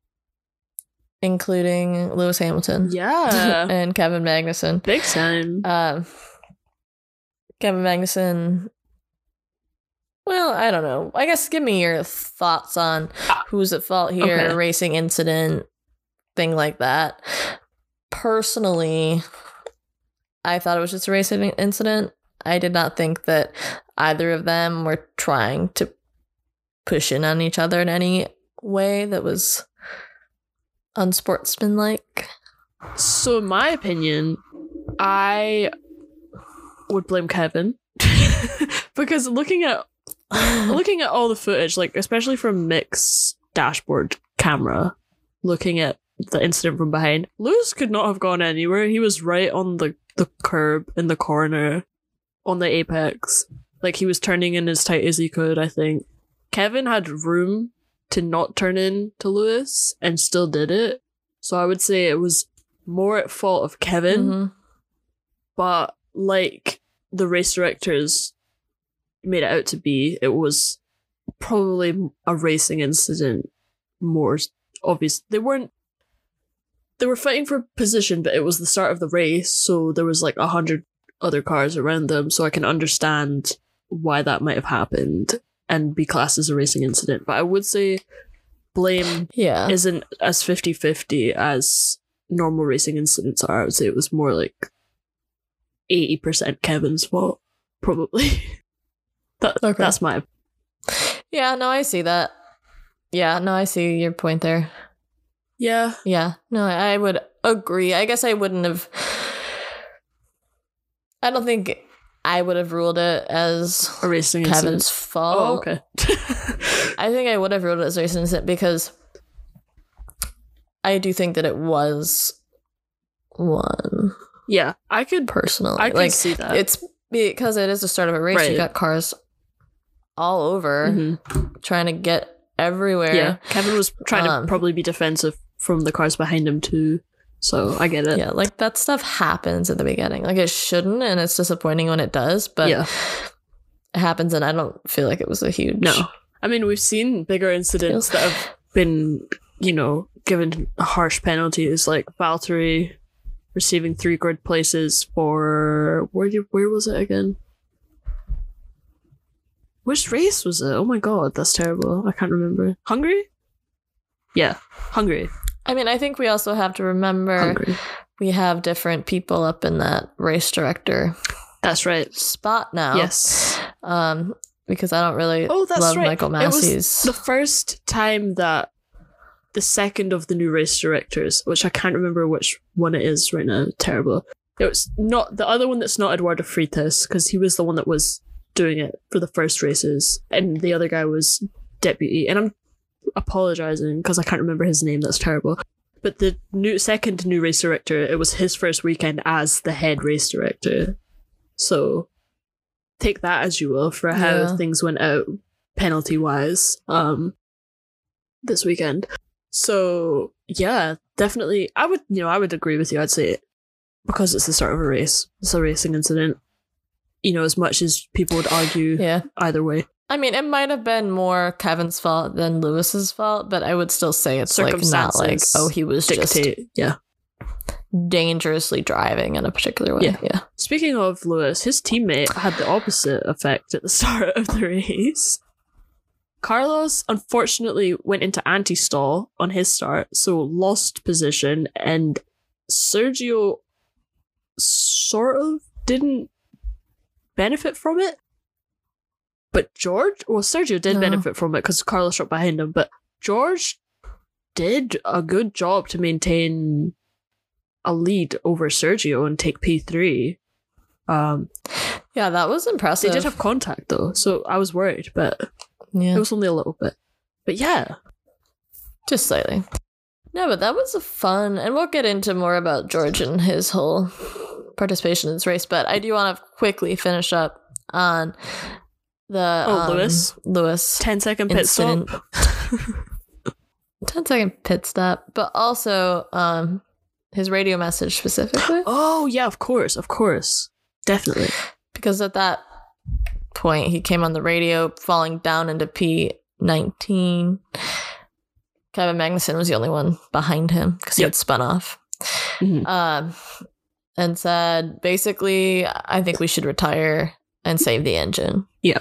including Lewis Hamilton. Yeah. and Kevin Magnussen. Big time. Um, Kevin Magnussen. Well, I don't know. I guess give me your thoughts on who's at fault here, Okay. racing incident, thing like that. Personally, I thought it was just a racing incident. I did not think that either of them were trying to push in on each other in any way that was unsportsmanlike. So, in my opinion, I would blame Kevin. Because looking at looking at all the footage, like especially from Mick's dashboard camera, looking at the incident from behind, Lewis could not have gone anywhere. He was right on the, the curb in the corner, on the apex. Like he was turning in as tight as he could, I think. Kevin had room to not turn in to Lewis and still did it. So I would say it was more at fault of Kevin, Mhm. but like the race directors made it out to be, it was probably a racing incident more s- obvious. They weren't they were fighting for position, but it was the start of the race, so there was like a hundred other cars around them, so I can understand why that might have happened and be classed as a racing incident. But I would say blame Yeah. isn't as fifty-fifty as normal racing incidents are. I would say it was more like eighty percent Kevin's fault, probably. that, Okay. That's my... Yeah, no, I see that. Yeah, no, I see your point there. Yeah. Yeah, no, I would agree. I guess I wouldn't have. I don't think I would have ruled it as A racing Kevin's incident. fault. Oh, okay. I think I would have ruled it as a racing incident because I do think that it was one yeah, I could... personally. I could like see that. it's because it is the start of a race. Right. You got cars all over Mhm. trying to get everywhere. Yeah, Kevin was trying Um, to probably be defensive from the cars behind him too, so I get it. Yeah, like that stuff happens at the beginning. Like it shouldn't, and it's disappointing when it does, but Yeah. it happens, and I don't feel like it was a huge. No. I mean, we've seen bigger incidents that have been, you know, given harsh penalties, like Valtteri receiving three grid places for where do, where was it again? Which race was it? Oh my god, that's terrible. I can't remember. Hungary? Yeah, Hungary. I mean, I think we also have to remember Hungary. we have different people up in that race director That's right. spot now. Yes. Um, because I don't really Oh, that's love right. Michael It was Massey's. the first time that the second of the new race directors, which I can't remember which one it is right now, terrible. It was not the other one that's not Eduardo Freitas, because he was the one that was doing it for the first races, and the other guy was deputy. And I'm apologizing because I can't remember his name. That's terrible. But the new second new race director, it was his first weekend as the head race director. So take that as you will for how Yeah. things went out penalty wise um this weekend. So yeah, definitely I would you know, I would agree with you. I'd say because it's the start of a race. It's a racing incident. You know, as much as people would argue yeah. either way. I mean, it might have been more Kevin's fault than Lewis's fault, but I would still say it's like not like, Circumstances oh, he was just Dictate. Yeah. dangerously driving in a particular way. Yeah. Yeah. Speaking of Lewis, his teammate had the opposite effect at the start of the race. Carlos unfortunately went into anti-stall on his start, so lost position, and Sergio sort of didn't benefit from it. But George, well, Sergio did No. benefit from it because Carlos shot behind him, but George did a good job to maintain a lead over Sergio and take P three. Um, Yeah, that was impressive. they did have contact though, so I was worried, but yeah. it was only a little bit. But yeah, Just slightly. No, but that was a fun, and we'll get into more about George and his whole participation in this race, but I do want to quickly finish up on the Oh, um, Lewis? Lewis ten second pit stop. incident. ten second pit stop, but also um, his radio message specifically, Oh yeah, of course, of course, definitely. because at that point he came on the radio falling down into P nineteen. Kevin Magnussen was the only one behind him because he Yep. had spun off. Mhm. Um, and said, basically, I think we should retire and save the engine. Yeah.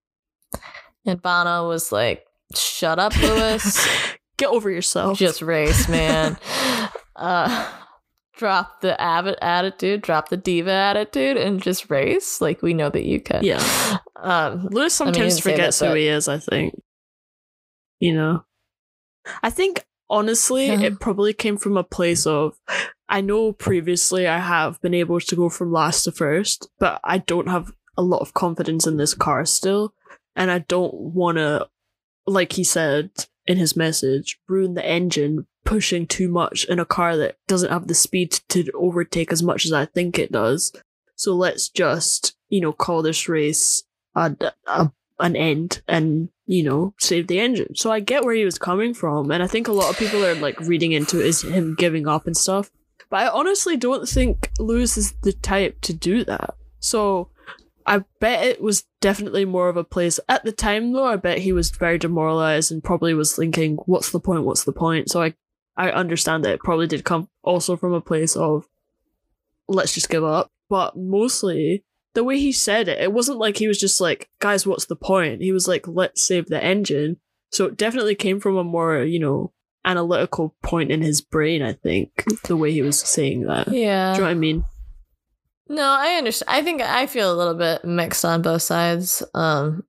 And Bono was like, shut up, Lewis. Get over yourself. Just race, man. uh, drop the avid attitude, drop the diva attitude, and just race. Like, we know that you can. Yeah. Um, Lewis I mean, he sometimes didn't say forgets that, who but- he is, I think. You know? I think, honestly, Yeah. it probably came from a place of, I know previously I have been able to go from last to first, but I don't have a lot of confidence in this car still, and I don't want to, like he said in his message, ruin the engine pushing too much in a car that doesn't have the speed to overtake as much as I think it does. So let's just, you know, call this race a, a, an end and, you know, save the engine. So I get where he was coming from, and I think a lot of people are like reading into it as him giving up and stuff. But I honestly don't think Lewis is the type to do that. So I bet it was definitely more of a place at the time though. I bet he was very demoralized and probably was thinking, what's the point? What's the point? So I, I understand that it probably did come also from a place of let's just give up. But mostly the way he said it, it wasn't like he was just like, guys, what's the point? He was like, let's save the engine. So it definitely came from a more, you know, analytical point in his brain, I think, the way he was saying that. yeah. Do you know what I mean? No, I understand. I think I feel a little bit mixed on both sides. Um,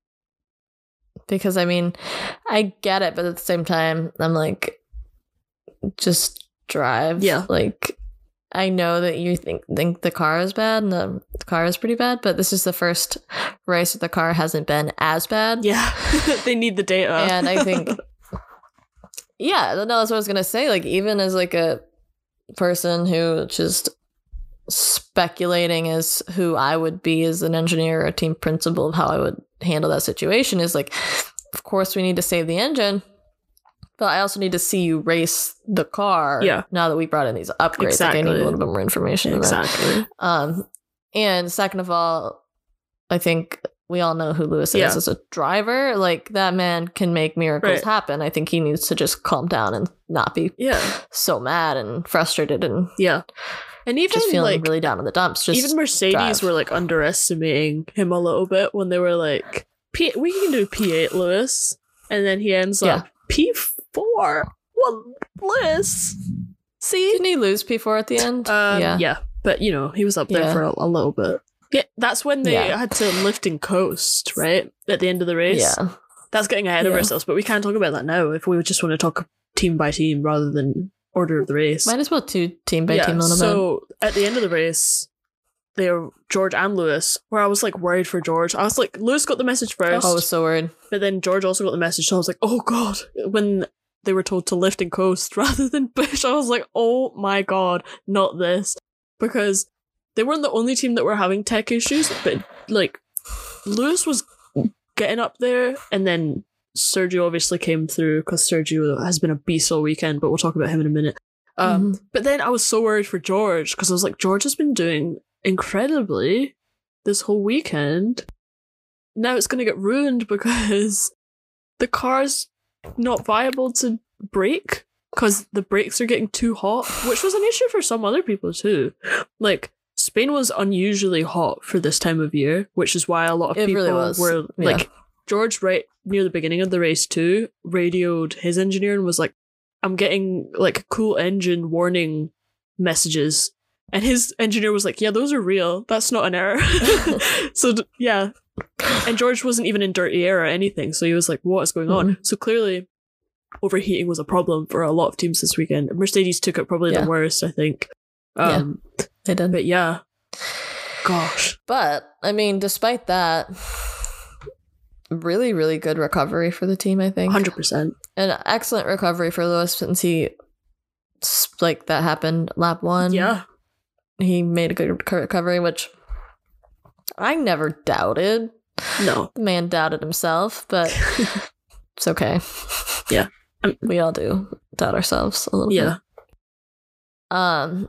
because I mean, I get it, but at the same time, I'm like, just drive. Yeah. Like, I know that you think think the car is bad and the, the car is pretty bad, but this is the first race that the car hasn't been as bad. Yeah. They need the data. And I think, yeah, no, that's what I was gonna say. Like, even as like a person who just speculating as who I would be as an engineer or a team principal of how I would handle that situation is like, of course we need to save the engine, but I also need to see you race the car. Yeah. Now that we brought in these upgrades, Exactly. like I need a little bit more information. Exactly. About. Um, and second of all, I think we all know who Lewis Yeah. is as a driver. Like, that man can make miracles Right. happen. I think he needs to just calm down and not be Yeah. so mad and frustrated and Yeah. And even just feeling like really down in the dumps. Just even Mercedes drive. were like underestimating him a little bit when they were like, P- we can do P eight Lewis, and then he ends Yeah. up P four. Well, Lewis. See? Didn't he lose P four at the end? Um, yeah. yeah, but you know, he was up there Yeah. for a, a little bit. Yeah, that's when they Yeah. had to lift and coast, right? At the end of the race. Yeah. That's getting ahead of Yeah. ourselves, but we can't talk about that now if we just want to talk team by team rather than order of the race. Might as well do team by yeah, team a little bit. so at the end of the race, they were George and Lewis, where I was like worried for George. I was like, Lewis got the message first, Oh, I was so worried. but then George also got the message, so I was like, oh god. When they were told to lift and coast rather than push, I was like, oh my god, not this. Because they weren't the only team that were having tech issues, but like Lewis was getting up there, and then Sergio obviously came through because Sergio has been a beast all weekend, but we'll talk about him in a minute. Um, Mhm. But then I was so worried for George because I was like, George has been doing incredibly this whole weekend. Now it's going to get ruined because the car's not viable to brake because the brakes are getting too hot, which was an issue for some other people too. Like, Spain was unusually hot for this time of year, which is why a lot of It people really was. were Yeah. like, George, right near the beginning of the race too, radioed his engineer and was like, I'm getting like cool engine warning messages. And his engineer was like, yeah, those are real. That's not an error. So, d- yeah. And George wasn't even in dirty air or anything. So he was like, what is going on? Mhm. So clearly, overheating was a problem for a lot of teams this weekend. Mercedes took it probably Yeah. the worst, I think. Um, They did. But yeah. Gosh. But, I mean, despite that, really, really good recovery for the team, I think. one hundred percent. An excellent recovery for Lewis since he, like, that happened lap one. Yeah. He made a good rec- recovery, which I never doubted. No. The man doubted himself, but it's okay. Yeah. Um, we all do doubt ourselves a little Yeah. bit. Um,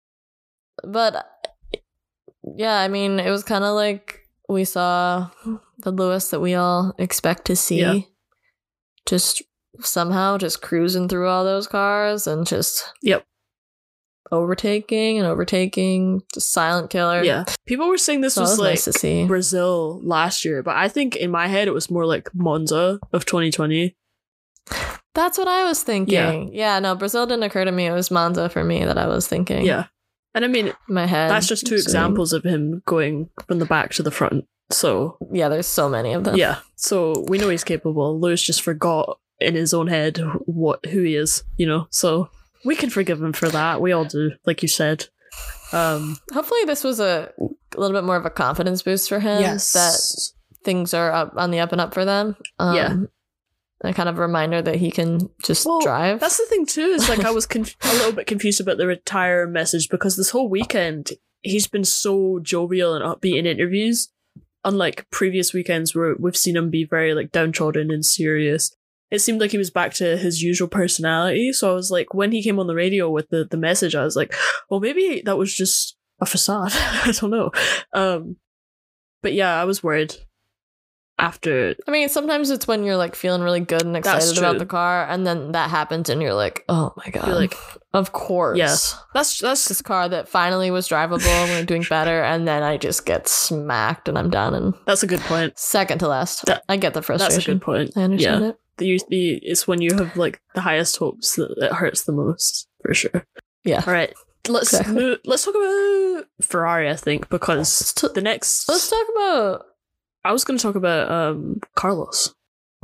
but yeah, I mean, it was kind of like we saw the Lewis that we all expect to see. Yeah. Just somehow just cruising through all those cars and just Yep. overtaking and overtaking, just silent killer. Yeah. People were saying this So it was, was like nice to see. Brazil last year, but I think in my head it was more like Monza of twenty twenty. That's what I was thinking. Yeah. Yeah, no, Brazil didn't occur to me. It was Monza for me that I was thinking. Yeah. And I mean, In my head. that's just two So- examples of him going from the back to the front. So, Yeah, there's so many of them. yeah. So we know he's capable. Lewis just forgot in his own head what who he is, you know? So we can forgive him for that. We all do, like you said. Um, Hopefully this was a, a little bit more of a confidence boost for him. That things are up on the up and up for them. Um, Yeah. A kind of reminder that he can just Well, drive. That's the thing too, is like I was conf- a little bit confused about the retire message because this whole weekend he's been so jovial and upbeat in interviews, unlike previous weekends where we've seen him be very like downtrodden and serious. It seemed like he was back to his usual personality. So I was like, when he came on the radio with the, the message, I was like, well, maybe that was just a facade. I don't know. Um, but yeah, I was worried after. I mean, sometimes it's when you're like feeling really good and That's excited about true. the car, and then that happens, and you're like, "Oh my god!" You're like, of course, yeah. That's that's this car that finally was drivable and we're doing better, and then I just get smacked and I'm done. And that's a good point. second to last, That- I get the frustration. That's a good point. I understand Yeah. it. The, you- the, it's when you have like the highest hopes that it hurts the most, for sure. Yeah. All right, let's Exactly. move, let's talk about Ferrari. I think because t- the next Let's talk about. I was going to talk about um Carlos.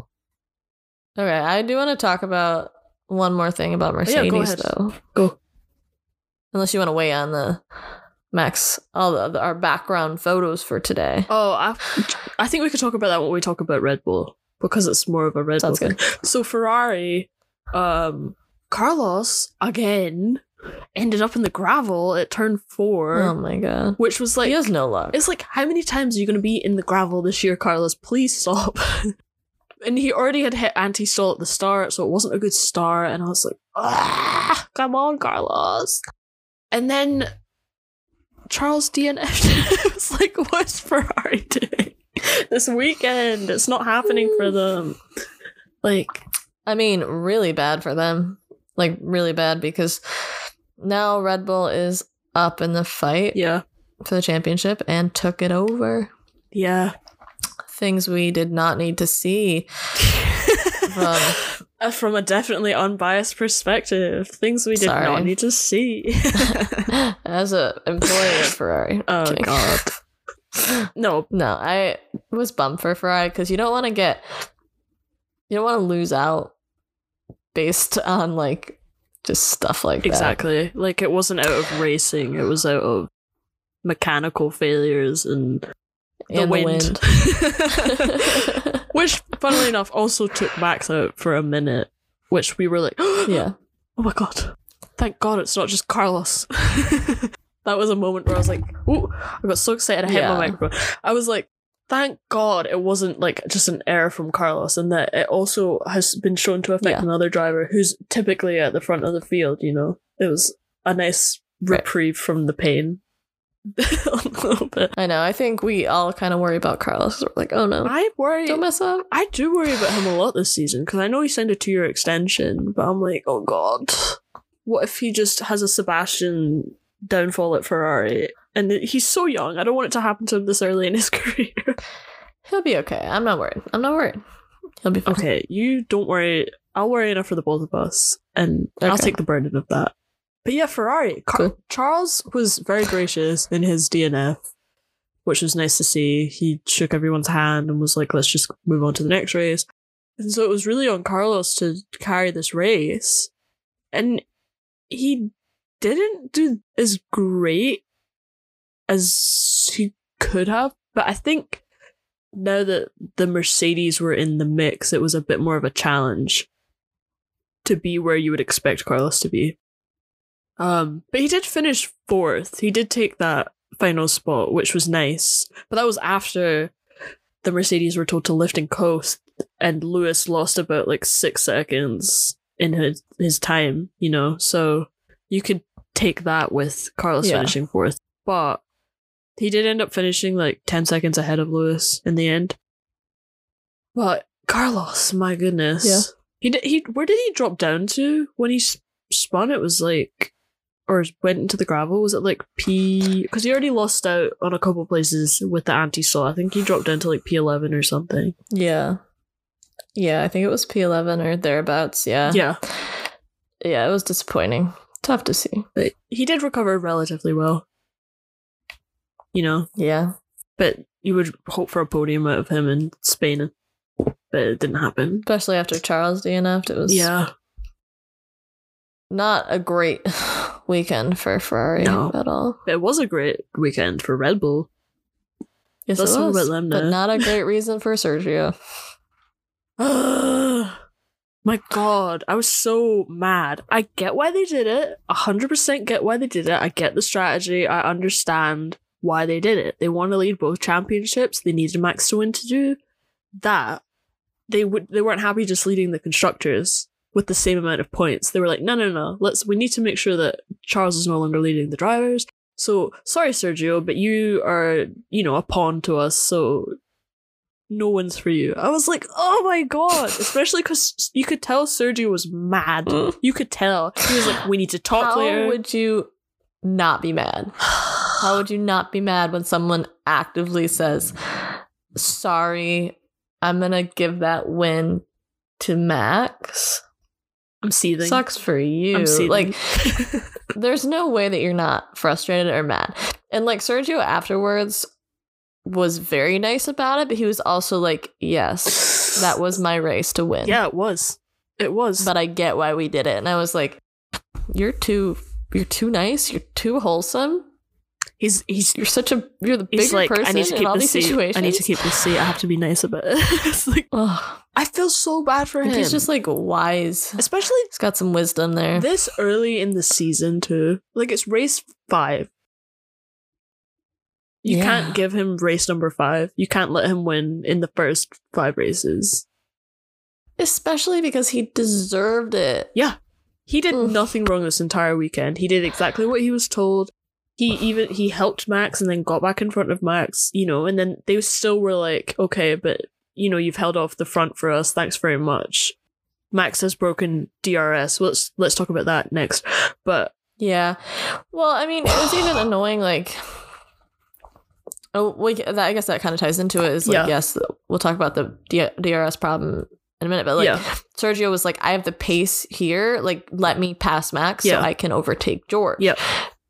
Okay, I do want to talk about one more thing about yeah, Mercedes, go ahead. though. Go. Unless you want to weigh on the Max, all the, the- our background photos for today. Oh, I, I think we could talk about that when we talk about Red Bull because it's more of a Red Sounds Bull good. thing. So Ferrari, um, Carlos again ended up in the gravel at turn four, Oh my god, which was like he has no luck. it's like, how many times are you going to be in the gravel this year, Carlos? Please stop. And he already had hit anti-stall at the start, so it wasn't a good start. And I was like, ah, come on, Carlos. And then Charles D N F'd. It was like, what's Ferrari doing this weekend? It's not happening for them. Like, I mean, really bad for them. Like, really bad because now Red Bull is up in the fight yeah, for the championship and took it over. yeah. things we did not need to see. From, Uh, From a definitely unbiased perspective, things we did Sorry. not need to see. as a employee of Ferrari. Oh Kidding. god. No, No, I was bummed for Ferrari because you don't want to get, you don't want to lose out based on like just stuff like that. exactly. Like it wasn't out of racing; it was out of mechanical failures and the And wind. the wind. Which, funnily enough, also took Max out for a minute. Which we were like, Yeah. oh my god! Thank God it's not just Carlos. That was a moment where I was like, ooh, I got so excited I hit Yeah. my microphone. I was like, thank God it wasn't like just an error from Carlos, and that it also has been shown to affect Yeah. another driver who's typically at the front of the field, you know? It was a nice Right. reprieve from the pain. A little bit. I know. I think we all kind of worry about Carlos. We're like, oh no, I worry. don't mess up. I do worry about him a lot this season because I know he signed a two-year extension, but I'm like, oh god, what if he just has a Sebastian downfall at Ferrari? And he's so young. I don't want it to happen to him this early in his career. He'll be okay. I'm not worried. I'm not worried. He'll be fine. Okay, you don't worry. I'll worry enough for the both of us, and I'll Okay. take the burden of that. But yeah, Ferrari. Car- Cool. Charles was very gracious in his D N F, which was nice to see. He shook everyone's hand and was like, let's just move on to the next race. And so it was really on Carlos to carry this race. And he didn't do as great as he could have. But I think now that the Mercedes were in the mix, it was a bit more of a challenge to be where you would expect Carlos to be. Um, but he did finish fourth. He did take that final spot, which was nice. But that was after the Mercedes were told to lift and coast, and Lewis lost about like six seconds in his his time, you know. So you could take that with Carlos Yeah. finishing fourth. But he did end up finishing like ten seconds ahead of Lewis in the end. But Carlos, my goodness. Yeah. He did, he where did he drop down to when he s- spun? It was like, or went into the gravel. Was it like P? Because he already lost out on a couple places with the anti-saw. I think he dropped down to like P eleven or something. Yeah. Yeah, I think it was P eleven or thereabouts. Yeah. Yeah, Yeah, it was disappointing. Tough to see. but he did recover relatively well. You know, Yeah. but you would hope for a podium out of him in Spain, but it didn't happen. Especially after Charles D N F'd. It was Yeah, not a great weekend for Ferrari No. at all. but it was a great weekend for Red Bull. Yes, Let's it talk was, about them but now. not a great reason for Sergio. My god, I was so mad. I get why they did it. one hundred percent get why they did it. I get the strategy. I understand why they did it. They want to lead both championships. They needed Max to win to do that. They would they weren't happy just leading the constructors with the same amount of points. They were like, no, no, no. Let's we need to make sure that Charles is no longer leading the drivers. So sorry, Sergio, but you are, you know, a pawn to us, so no one's for you. I was like, oh my god. Especially because you could tell Sergio was mad. You could tell. He was like, we need to talk How later. would you not be mad? How would you not be mad when someone actively says, sorry, I'm gonna give that win to Max? I'm seething. Sucks for you. I'm seething. Like, there's no way that you're not frustrated or mad. And like Sergio afterwards was very nice about it, but he was also like, yes, that was my race to win. Yeah, it was. It was. But I get why we did it. And I was like, you're too you're too nice, you're too wholesome. he's he's You're such a you're the he's bigger like, person I need to in keep all this these seat. situations. I need to keep this seat. I have to be nice about it. It's like, Ugh. I feel so bad for Like, him. he's just like wise. Especially He's got some wisdom there. this early in the season too. Like it's race five. You Yeah. can't give him race number five. You can't let him win in the first five races. Especially because he deserved it. Yeah. He did Oof. nothing wrong this entire weekend. He did exactly what he was told. He even he helped Max and then got back in front of Max, you know, and then they still were like, okay, but you know, you've held off the front for us. Thanks very much. Max has broken D R S. Let's let's talk about that next. But Yeah. Well, I mean, it was even annoying, like, Oh, we, that, I guess that kind of ties into it. Is like, Yeah. yes, we'll talk about the D- DRS problem in a minute, but like Yeah. Sergio was like, I have the pace here, like let me pass Max Yeah. so I can overtake George. Yep.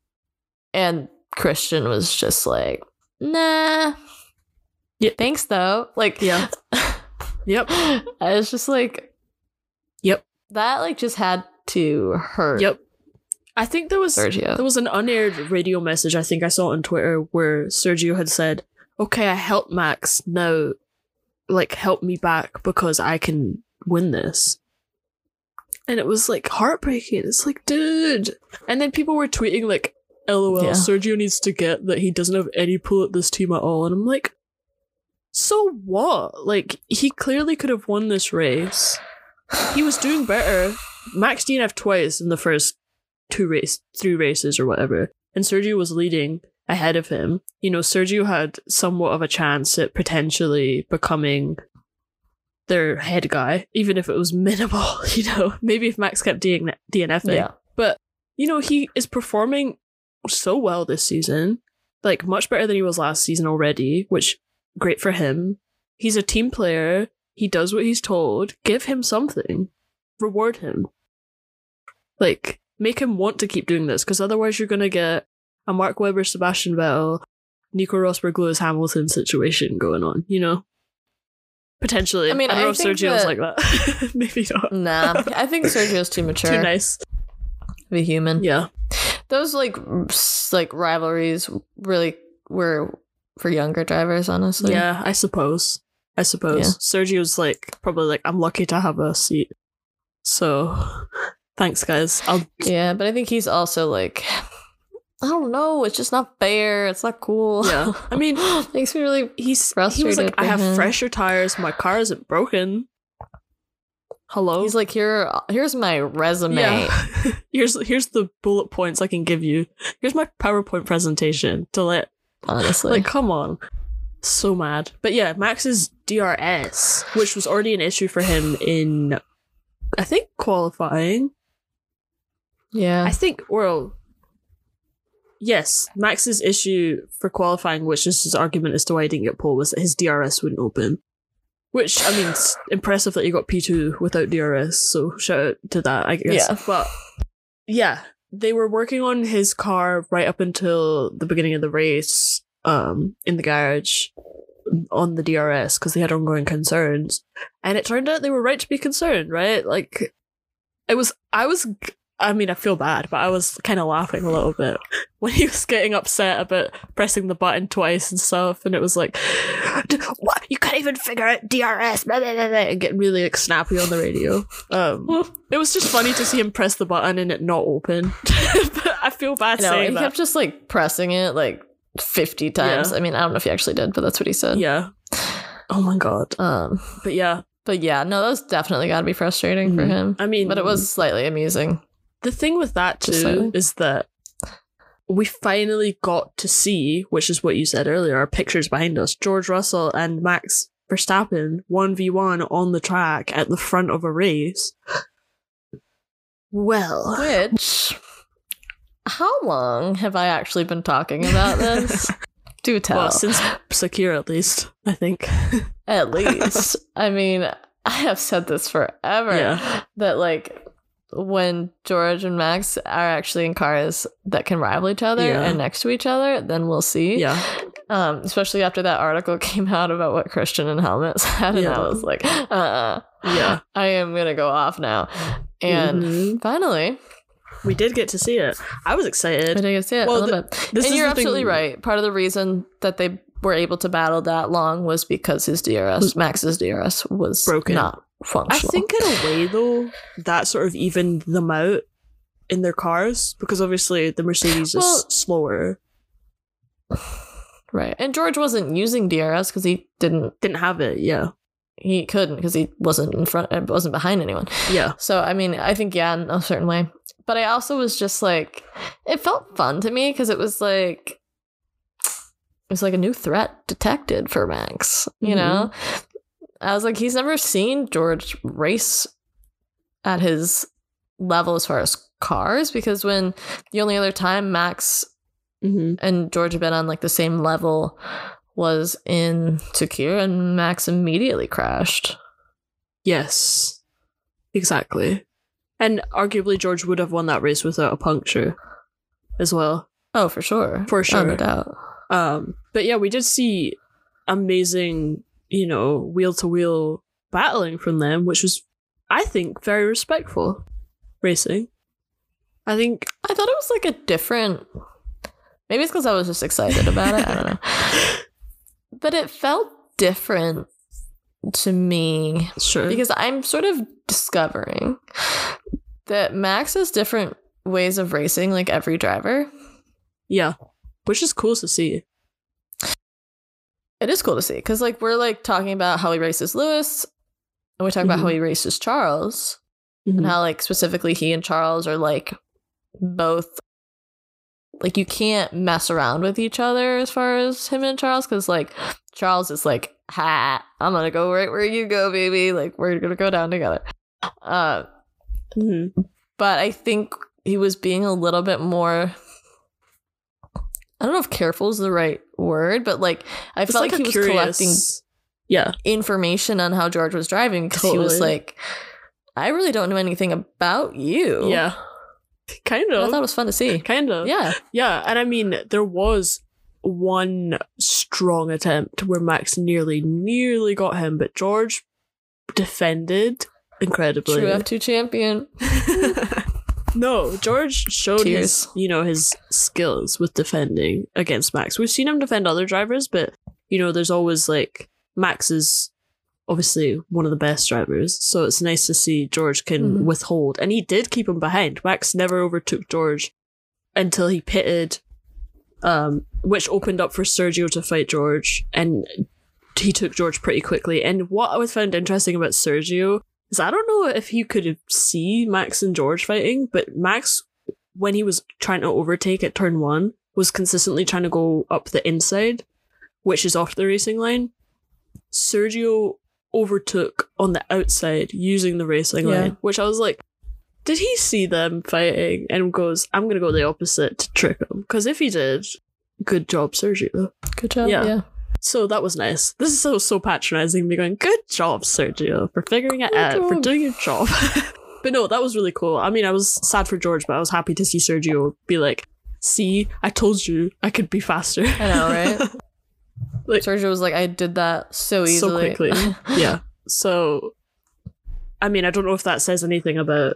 And Christian was just like, nah. Yeah. Thanks though. Like, Yeah. Yep. I was just like, Yep. that like just had to hurt. Yep. I think there was Sergio. there was an unaired radio message I think I saw on Twitter where Sergio had said, "Okay, I helped Max. Now, like, help me back because I can win this." And it was like heartbreaking. It's like, dude. And then people were tweeting like, "LOL, Yeah. Sergio needs to get that he doesn't have any pull at this team at all." And I'm like, so what? Like, he clearly could have won this race. He was doing better. Max D N F twice in the first two race, three races or whatever, and Sergio was leading ahead of him. You know, Sergio had somewhat of a chance at potentially becoming their head guy, even if it was minimal. You know, maybe if Max kept DNFing. Yeah. But you know, he is performing so well this season, like much better than he was last season already. Which great for him. He's a team player. He does what he's told. Give him something. Reward him. Like, make him want to keep doing this, because otherwise you're going to get a Mark Webber, Sebastian Vettel, Nico Rosberg, Lewis Hamilton situation going on, you know? Potentially. I mean, I don't I know if think Sergio's that- like that. Maybe not. Nah, I think Sergio's too mature Too nice. to be human. Yeah. Those like s- like rivalries really were for younger drivers, honestly. Yeah, I suppose. I suppose. Yeah. Sergio's like, probably like, I'm lucky to have a seat. So, thanks, guys. I'll. Yeah, but I think he's also like, I don't know, it's just not fair. It's not cool. Yeah. I mean, makes me really he's he frustrated. was like, I for have him. fresher tires. My car isn't broken. Hello. He's like, here, here's my resume. Yeah. here's here's the bullet points I can give you. Here's my PowerPoint presentation to let. Honestly, Like, come on. So mad. But yeah, Max's D R S, which was already an issue for him in, I think, qualifying. yeah, I think, well, yes, Max's issue for qualifying, which is his argument as to why he didn't get pole, was that his D R S wouldn't open. Which, I mean, it's impressive that you got P two without D R S, so shout out to that, I guess. Yeah. But, yeah, they were working on his car right up until the beginning of the race, um, in the garage, on the D R S, because they had ongoing concerns. And it turned out they were right to be concerned, right? Like, it was, I was, I mean, I feel bad, but I was kind of laughing a little bit when he was getting upset about pressing the button twice and stuff, and it was like, what? You can't even figure out D R S, blah, blah, blah, blah, and getting really like snappy on the radio. Um, it was just funny to see him press the button and it not open. But I feel bad no, saying he that. kept just like pressing it like fifty times. Yeah. I mean, I don't know if he actually did, but that's what he said. Yeah. Oh my god. Um, But yeah, but yeah, no, that was definitely got to be frustrating for Mhm. him. I mean, But it was slightly amusing. the thing with that Just too slightly. is that we finally got to see, which is what you said earlier, our pictures behind us, George Russell and Max Verstappen one v one on the track at the front of a race. Well, Which, how long have I actually been talking about this? Do tell. well, since Sakir at least, I think. At least. I mean, I have said this forever. Yeah. That like when George and Max are actually in cars that can rival each other Yeah. and next to each other, then we'll see. Yeah. Um, especially after that article came out about what Christian and Helmets had, and Yeah. I was like, uh-uh, Yeah. I am gonna go off now. And Mhm. finally, We did get to see it. I was I excited. did get to see it Well, a little th- bit. this And is you're the thing- absolutely right. Part of the reason that they were able to battle that long was because his D R S, Max's D R S, was Broken. not I functional. think in a way though, that sort of evened them out in their cars, because obviously the Mercedes Well- is slower. Right. And George wasn't using D R S because he didn't, Didn't have it, yeah. he couldn't because he wasn't in front, uh, wasn't behind anyone. Yeah. So, I mean, I think, yeah, in a certain way. But I also was just like, it felt fun to me because it was like, it was like a new threat detected for Max, you Mhm. know? I was like, he's never seen George race at his level as far as cars, because when the only other time Max Mm-hmm. and George had been on like the same level, was in Sakir, and Max immediately crashed. Yes, exactly. And arguably George would have won that race without a puncture as well. Oh, for sure. For sure. Oh, no doubt. Um, but yeah, we did see amazing, you know, wheel-to-wheel battling from them, which was, I think, very respectful racing. I think... I thought it was like a different... Maybe it's because I was just excited about it. I don't know. But it felt different to me. Sure. Because I'm sort of discovering that Max has different ways of racing, like every driver. Yeah. Which is cool to see. It is cool to see. Because like we're like talking about how he races Lewis, and we talk Mm-hmm. about how he races Charles, Mm-hmm. and how like specifically he and Charles are like both, like you can't mess around with each other as far as him and Charles, because like Charles is like, ha, I'm gonna go right where you go, baby, like we're gonna go down together. Uh, Mm-hmm. but I think he was being a little bit more, I don't know if careful is the right word, but like I It's felt like like, a he was curious- collecting Yeah. information on how George was driving, because he was Totally. like, I really don't know anything about you. Yeah. Kind I of. thought it was fun to see. Kind of. Yeah. Yeah, and I mean, there was one strong attempt where Max nearly, nearly got him, but George defended incredibly. True F two champion. No, George showed Tears. his, you know, his skills with defending against Max. We've seen him defend other drivers, but, you know, there's always, like, Max is obviously one of the best drivers, so it's nice to see George can Mhm. withhold. And he did keep him behind. Max never overtook George until he pitted, um, which opened up for Sergio to fight George, and he took George pretty quickly. And what I found interesting about Sergio is I don't know if you could see Max and George fighting, but Max, when he was trying to overtake at turn one, was consistently trying to go up the inside, which is off the racing line. Sergio overtook on the outside using the racing Yeah. line, which I was like, did he see them fighting and goes, I'm going to go the opposite to trick him? Because if he did, good job, Sergio. Good job. Yeah. Yeah. So that was nice. This is so so patronizing, me going, good job, Sergio, for figuring it Good out, for job. doing your job. But no, that was really cool. I mean, I was sad for George, but I was happy to see Sergio be like, see, I told you I could be faster. I know, right? Like- Sergio was like, I did that so easily. So quickly. Yeah. So, I mean, I don't know if that says anything about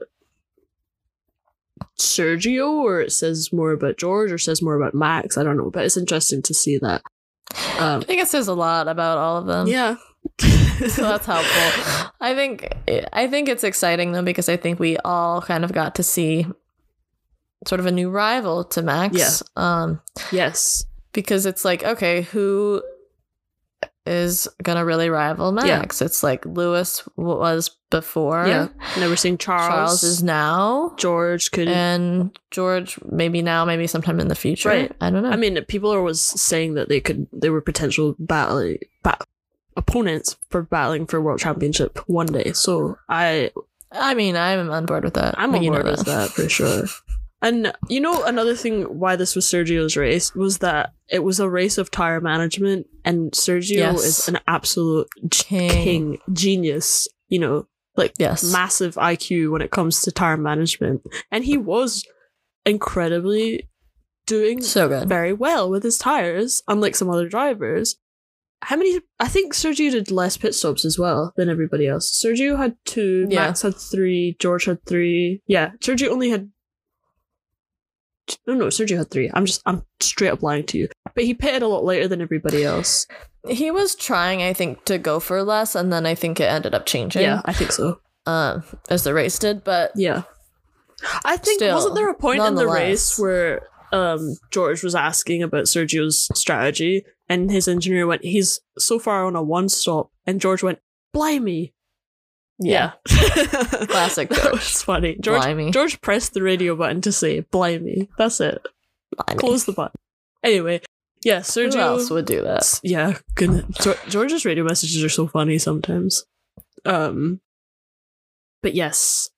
Sergio, or it says more about George, or says more about Max. I don't know, but it's interesting to see that. Um, I think it says a lot about all of them. yeah. So that's helpful. I think I think it's exciting though, because I think we all kind of got to see sort of a new rival to Max. Yeah. Um, Yes. because it's like, okay, who is gonna really rival Max? It's like Lewis was before. Yeah. Now we're seeing Charles. Charles is now. George could. And George maybe now, maybe sometime in the future. Right. I don't know. I mean, people are always saying that they could. They were potential battle ba- opponents for battling for world championship one day. So I, I mean, I'm on board with that. I'm but on you know board with that for sure. And you know, another thing why this was Sergio's race was that it was a race of tire management, and Sergio Yes. is an absolute King. king, genius. You know, like Yes. massive I Q when it comes to tire management, and he was incredibly doing So good. very well with his tires, unlike some other drivers. How many? I think Sergio did less pit stops as well than everybody else. Sergio had two, Yeah. Max had three, George had three. Yeah, Sergio only had. No, no, Sergio had three. I'm just, I'm straight up lying to you. But he pitted a lot later than everybody else. He was trying, I think, to go for less, and then I think it ended up changing. Yeah, I think so. Uh, as the race did, but Yeah. I think, Still, wasn't there a point in the nonetheless. race where um, George was asking about Sergio's strategy, and his engineer went, he's so far on a one stop, and George went, blimey. yeah, Classic Classic That George. was funny. George, Blimey. George pressed the radio button to say, blimey. That's it. I mean, Close the button. Anyway, yeah, who Sergio. else would do that? Yeah, goodness. Geor- George's radio messages are so funny sometimes. Um, but yes,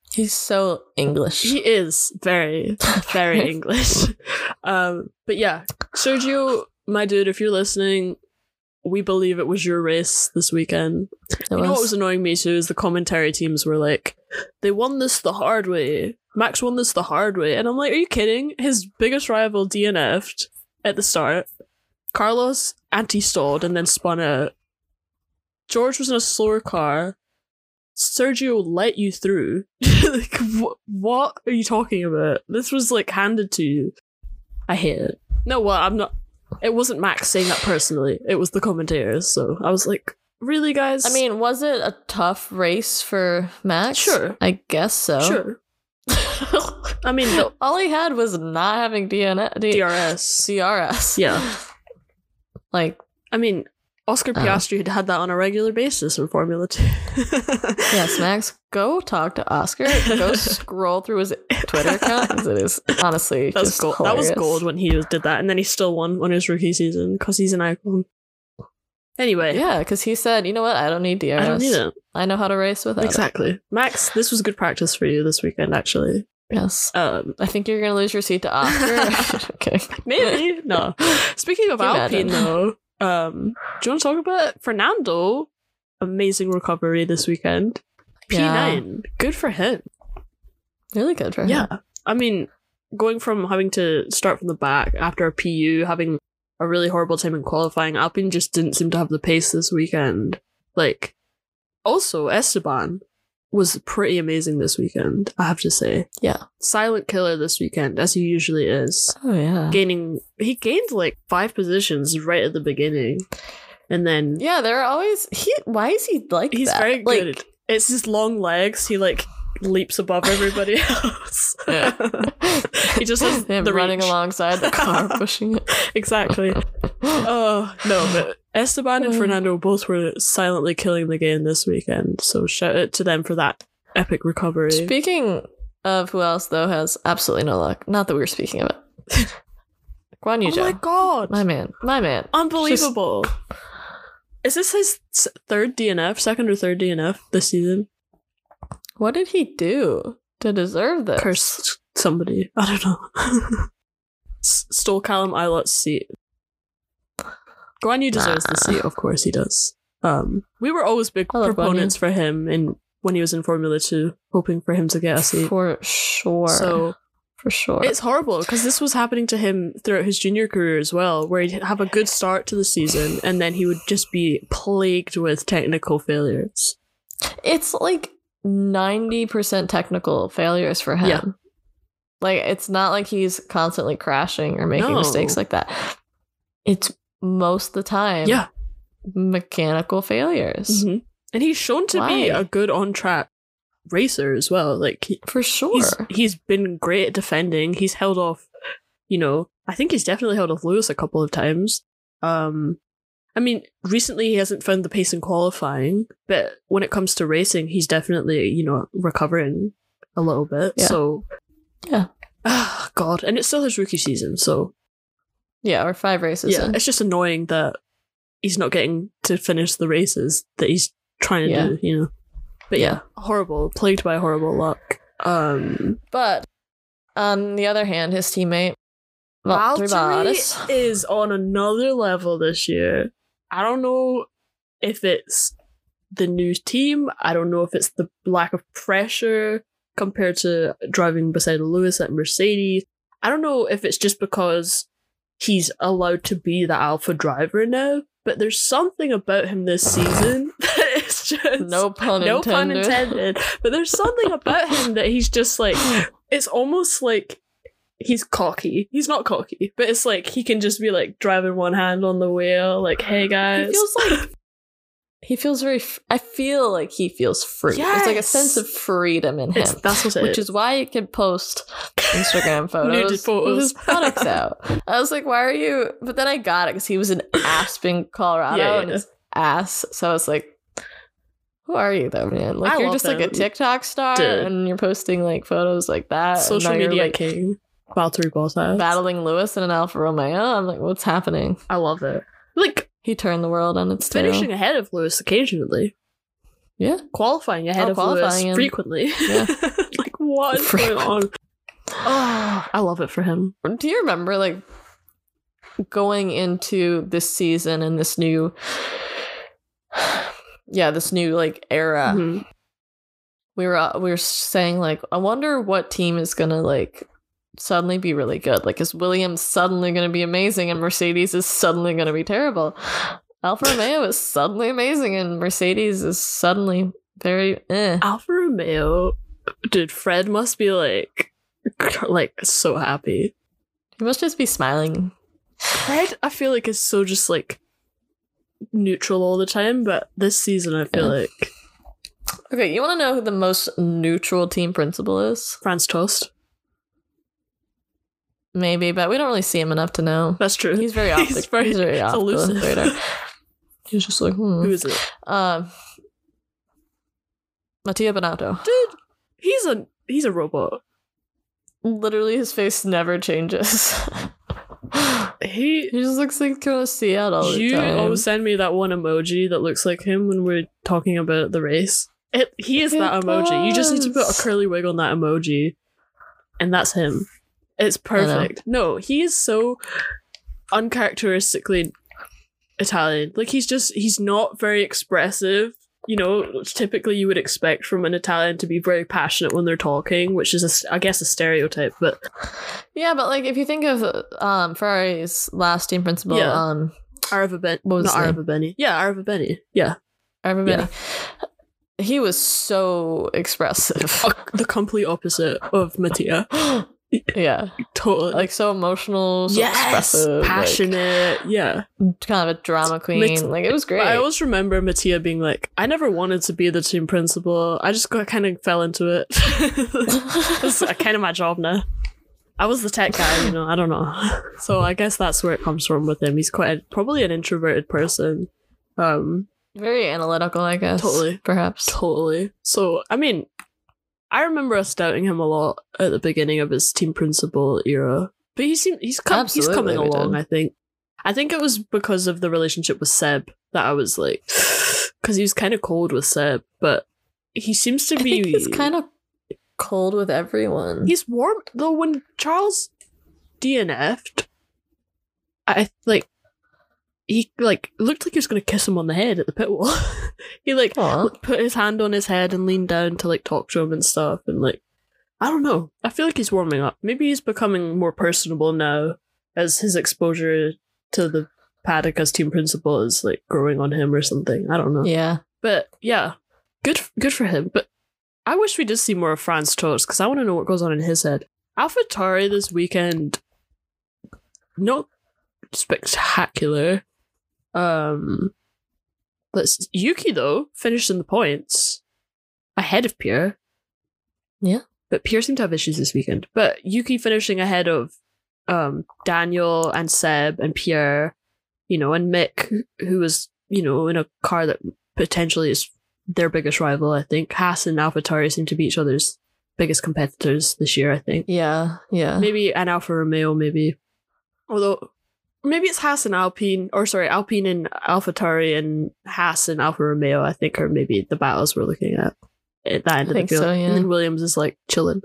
He's so English. He is very, very English. Um, but yeah, Sergio, my dude, if you're listening, we believe it was your race this weekend. It you was. know what was annoying me too is the commentary teams were like, they won this the hard way. Max won this the hard way. And I'm like, are you kidding? His biggest rival D N F'd at the start. Carlos anti-stalled and then spun out. George was in a slower car. Sergio let you through. Like, wh- what are you talking about? This was like handed to you. I hate it. No, well, I'm not. It wasn't Max saying that personally. It was the commentators. So I was like, really, guys? I mean, was it a tough race for Max? Sure. I guess so. Sure. I mean, the all he had was not having D N D- D R S. C R S. Yeah. Like, I mean, Oscar Piastri had had that on a regular basis in Formula two. yes, Max, go talk to Oscar. Go scroll through his Twitter account, because it is honestly That's just gold. That was hilarious. gold when he was, did that, and then he still won on his rookie season because he's an icon. Anyway, Yeah, because he said, you know what? I don't need D R S. I don't need it. I know how to race without Exactly. Max, this was good practice for you this weekend, actually. it. Yes. Um, I think you're going to lose your seat to Oscar. Okay. maybe. No. Speaking of Can you Alpine, imagine? though, um, do you want to talk about Fernando? Amazing recovery this weekend. P nine. Good for him. Really good for him. Yeah. I mean, going from having to start from the back after a P U, having a really horrible time in qualifying, Alpine just didn't seem to have the pace this weekend. Like, also, Esteban was pretty amazing this weekend, I have to say. Yeah. Silent killer this weekend, as he usually is. Oh, yeah. Gaining, he gained like five positions right at the beginning. And then Yeah, there are always... He. Why is he like he's that? very Like, good. It's his long legs. He like leaps above everybody else. Yeah. He just has him the running reach. alongside the car, pushing it. Exactly. Oh, no, but Esteban and Fernando both were silently killing the game this weekend, so shout out to them for that epic recovery. Speaking of who else, though, has absolutely no luck. Not that we were speaking of it. Guan Yu Oh my Zhou. god! My man. My man. Unbelievable. Is this his s- third D N F, second or third D N F this season? What did he do to deserve this? Curse somebody. I don't know. S- stole Callum Ilot's seat. Guan Yu deserves the Nah. seat, of course he does. Um, we were always big I love Guan Yu. proponents for him in when he was in Formula Two, hoping for him to get a seat. For sure. So For sure. it's horrible because this was happening to him throughout his junior career as well, where he'd have a good start to the season and then he would just be plagued with technical failures. It's like ninety percent technical failures for him. Yeah. Like, it's not like he's constantly crashing or making No. mistakes like that. It's most of the time Yeah. mechanical failures. Mhm. And he's shown to be Why? a good on track racer as well. Like he, For sure. he's he's been great at defending. He's held off, you know, I think he's definitely held off Lewis a couple of times. Um I mean, recently he hasn't found the pace in qualifying, but when it comes to racing, he's definitely, you know, recovering a little bit. Yeah. So Yeah. Ah, God. And it's still his rookie season, so Yeah, or five races yeah, in. it's just annoying that he's not getting to finish the races that he's trying to Yeah. do, you know. But yeah, horrible, plagued by horrible luck. Um, But on the other hand, his teammate Valtteri Valtteri Bottas. is on another level this year. I don't know if it's the new team. I don't know if it's the lack of pressure compared to driving beside Lewis at Mercedes. I don't know if it's just because he's allowed to be the alpha driver now, but there's something about him this season that is just No pun no intended. pun intended. But there's something about him that he's just like, it's almost like he's cocky. He's not cocky, but it's like he can just be like driving one hand on the wheel, like, hey guys. He feels like he feels very. F- I feel like he feels free. There's like a Yes. sense of freedom in him, It's- that's what it which is. is why he can post Instagram photos, Nuded photos. with his buttocks out. I was like, why are you? But then I got it because he was in Aspen, Colorado, Yeah, yeah. and his ass. So I was like, who are you though, man? Like I you're love just like a him. TikTok star, Dude. and you're posting like photos like that. and Social now you're, media like, king, Valtteri Bottas. battling Lewis in an Alfa Romeo. I'm like, what's happening? I love it. Like He turned the world on its tail. finishing ahead of Lewis occasionally, Yeah. qualifying ahead Oh, of qualifying Lewis him. frequently. Yeah. What is going on? Oh, I love it for him. Do you remember, like, going into this season and this new, yeah, this new like era? Mm-hmm. We were uh, we were saying like, I wonder what team is gonna like suddenly be really good. Like, is Williams suddenly gonna be amazing and Mercedes is suddenly gonna be terrible? Alfa Romeo is suddenly amazing and Mercedes is suddenly very eh. Alfa Romeo, dude, Fred must be like, like so happy. He must just be smiling. Fred, I feel like is so just like neutral all the time, but this season I feel Yeah. like. Okay, you want to know who the most neutral team principal is? Franz Tost. Maybe, but we don't really see him enough to know. That's true. He's very off. He's the, very- he's very it's off the elusive. radar. He's just like, hmm. Who is it? Um, Mattia Binotto. Dude, he's a he's a robot. Literally, his face never changes. He He just looks like kind of Seattle all the you time. always send me that one emoji that looks like him when we're talking about the race. It he is It that emoji. You just need to put does. a curly wig on that emoji, and that's him. It's perfect. No, he is so uncharacteristically Italian. Like he's just he's not very expressive. You know, which typically you would expect from an Italian to be very passionate when they're talking, which is a s I guess a stereotype. But Yeah, but like if you think of um Ferrari's last team principal, Yeah. um Arava Ben, What was not his name? Arava Benny. Yeah, Arava Benny. Yeah, everybody, he was so expressive. the complete opposite of Mattia. Yeah, Totally. like so emotional, so yes, expressive, like, passionate. yeah. kind of a drama queen. Mat- like it was great. But I always remember Mattia being like, I never wanted to be the team principal. I just got kind of fell into it. It's kind of my job now. I was the tech guy, you know, I don't know. So I guess that's where it comes from with him. He's quite a, probably an introverted person. Um, Very analytical, I guess. Totally. Perhaps. totally. So, I mean, I remember us doubting him a lot at the beginning of his team principal era. But he seemed, he's, come, he's Absolutely, coming we along, did. I think. I think it was because of the relationship with Seb that I was like, because he was kind of cold with Seb, but he seems to I be. think he's kind of cold with everyone. He's warm though. When Charles D N F'd, I like he like looked like he was gonna kiss him on the head at the pit wall. He like Aw. put his hand on his head and leaned down to like talk to him and stuff, and like I don't know. I feel like he's warming up. Maybe he's becoming more personable now as his exposure to the paddock as team principal is like growing on him or something. I don't know. Yeah. But yeah, good good for him. But I wish we did see more of Franz Tost because I want to know what goes on in his head. AlphaTauri this weekend, not spectacular. Um, let's Yuki though finished in the points ahead of Pierre. Yeah. But Pierre seemed to have issues this weekend. But Yuki finishing ahead of um Daniel and Seb and Pierre, you know, and Mick, who was, you know, in a car that potentially is their biggest rival, I think. Haas and AlphaTauri seem to be each other's biggest competitors this year, I think. Yeah. Yeah. Maybe an Alfa Romeo, maybe. Although, maybe it's Haas and Alpine, or sorry, Alpine and AlphaTauri and Haas and Alfa Romeo, I think, are maybe the battles we're looking at at that end I of think the field. so, yeah. And then Williams is like chilling.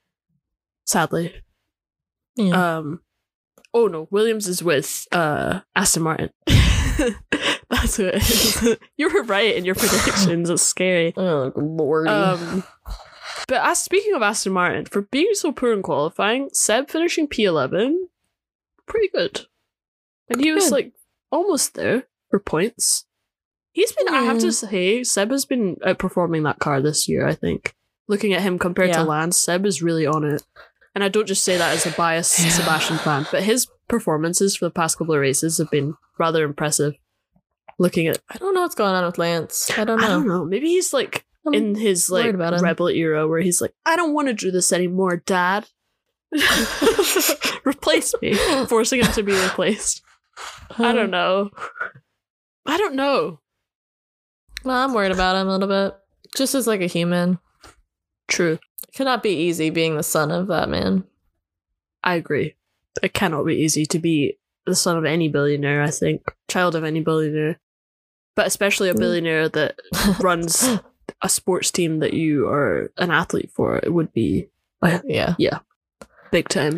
Sadly. Yeah. Um, oh no, Williams is with uh, Aston Martin. That's who it is. You were right in your predictions. It's scary. Oh, lordy. Um, but as speaking of Aston Martin, for being so poor in qualifying, Seb finishing P eleven, pretty good. And he was Good. like almost there for points. He's been, I have to Mm. say, Seb has been outperforming that car this year, I think. Looking at him compared Yeah. to Lance, Seb is really on it. And I don't just say that as a biased Yeah. Sebastian fan, but his performances for the past couple of races have been rather impressive. Looking at, I don't know what's going on with Lance. I don't know. I don't know, maybe he's like I'm in his like worried about him. rebel era where he's like, I don't want to do this anymore, Dad. Replace me, forcing him to be replaced. I don't know. I don't know. No, I'm worried about him a little bit. Just as like a human. True. It cannot be easy being the son of that man. I agree. It cannot be easy to be the son of any billionaire, I think. Child of any billionaire. But especially a Mm. billionaire that runs a sports team that you are an athlete for. It would be Uh, Yeah. yeah, big time.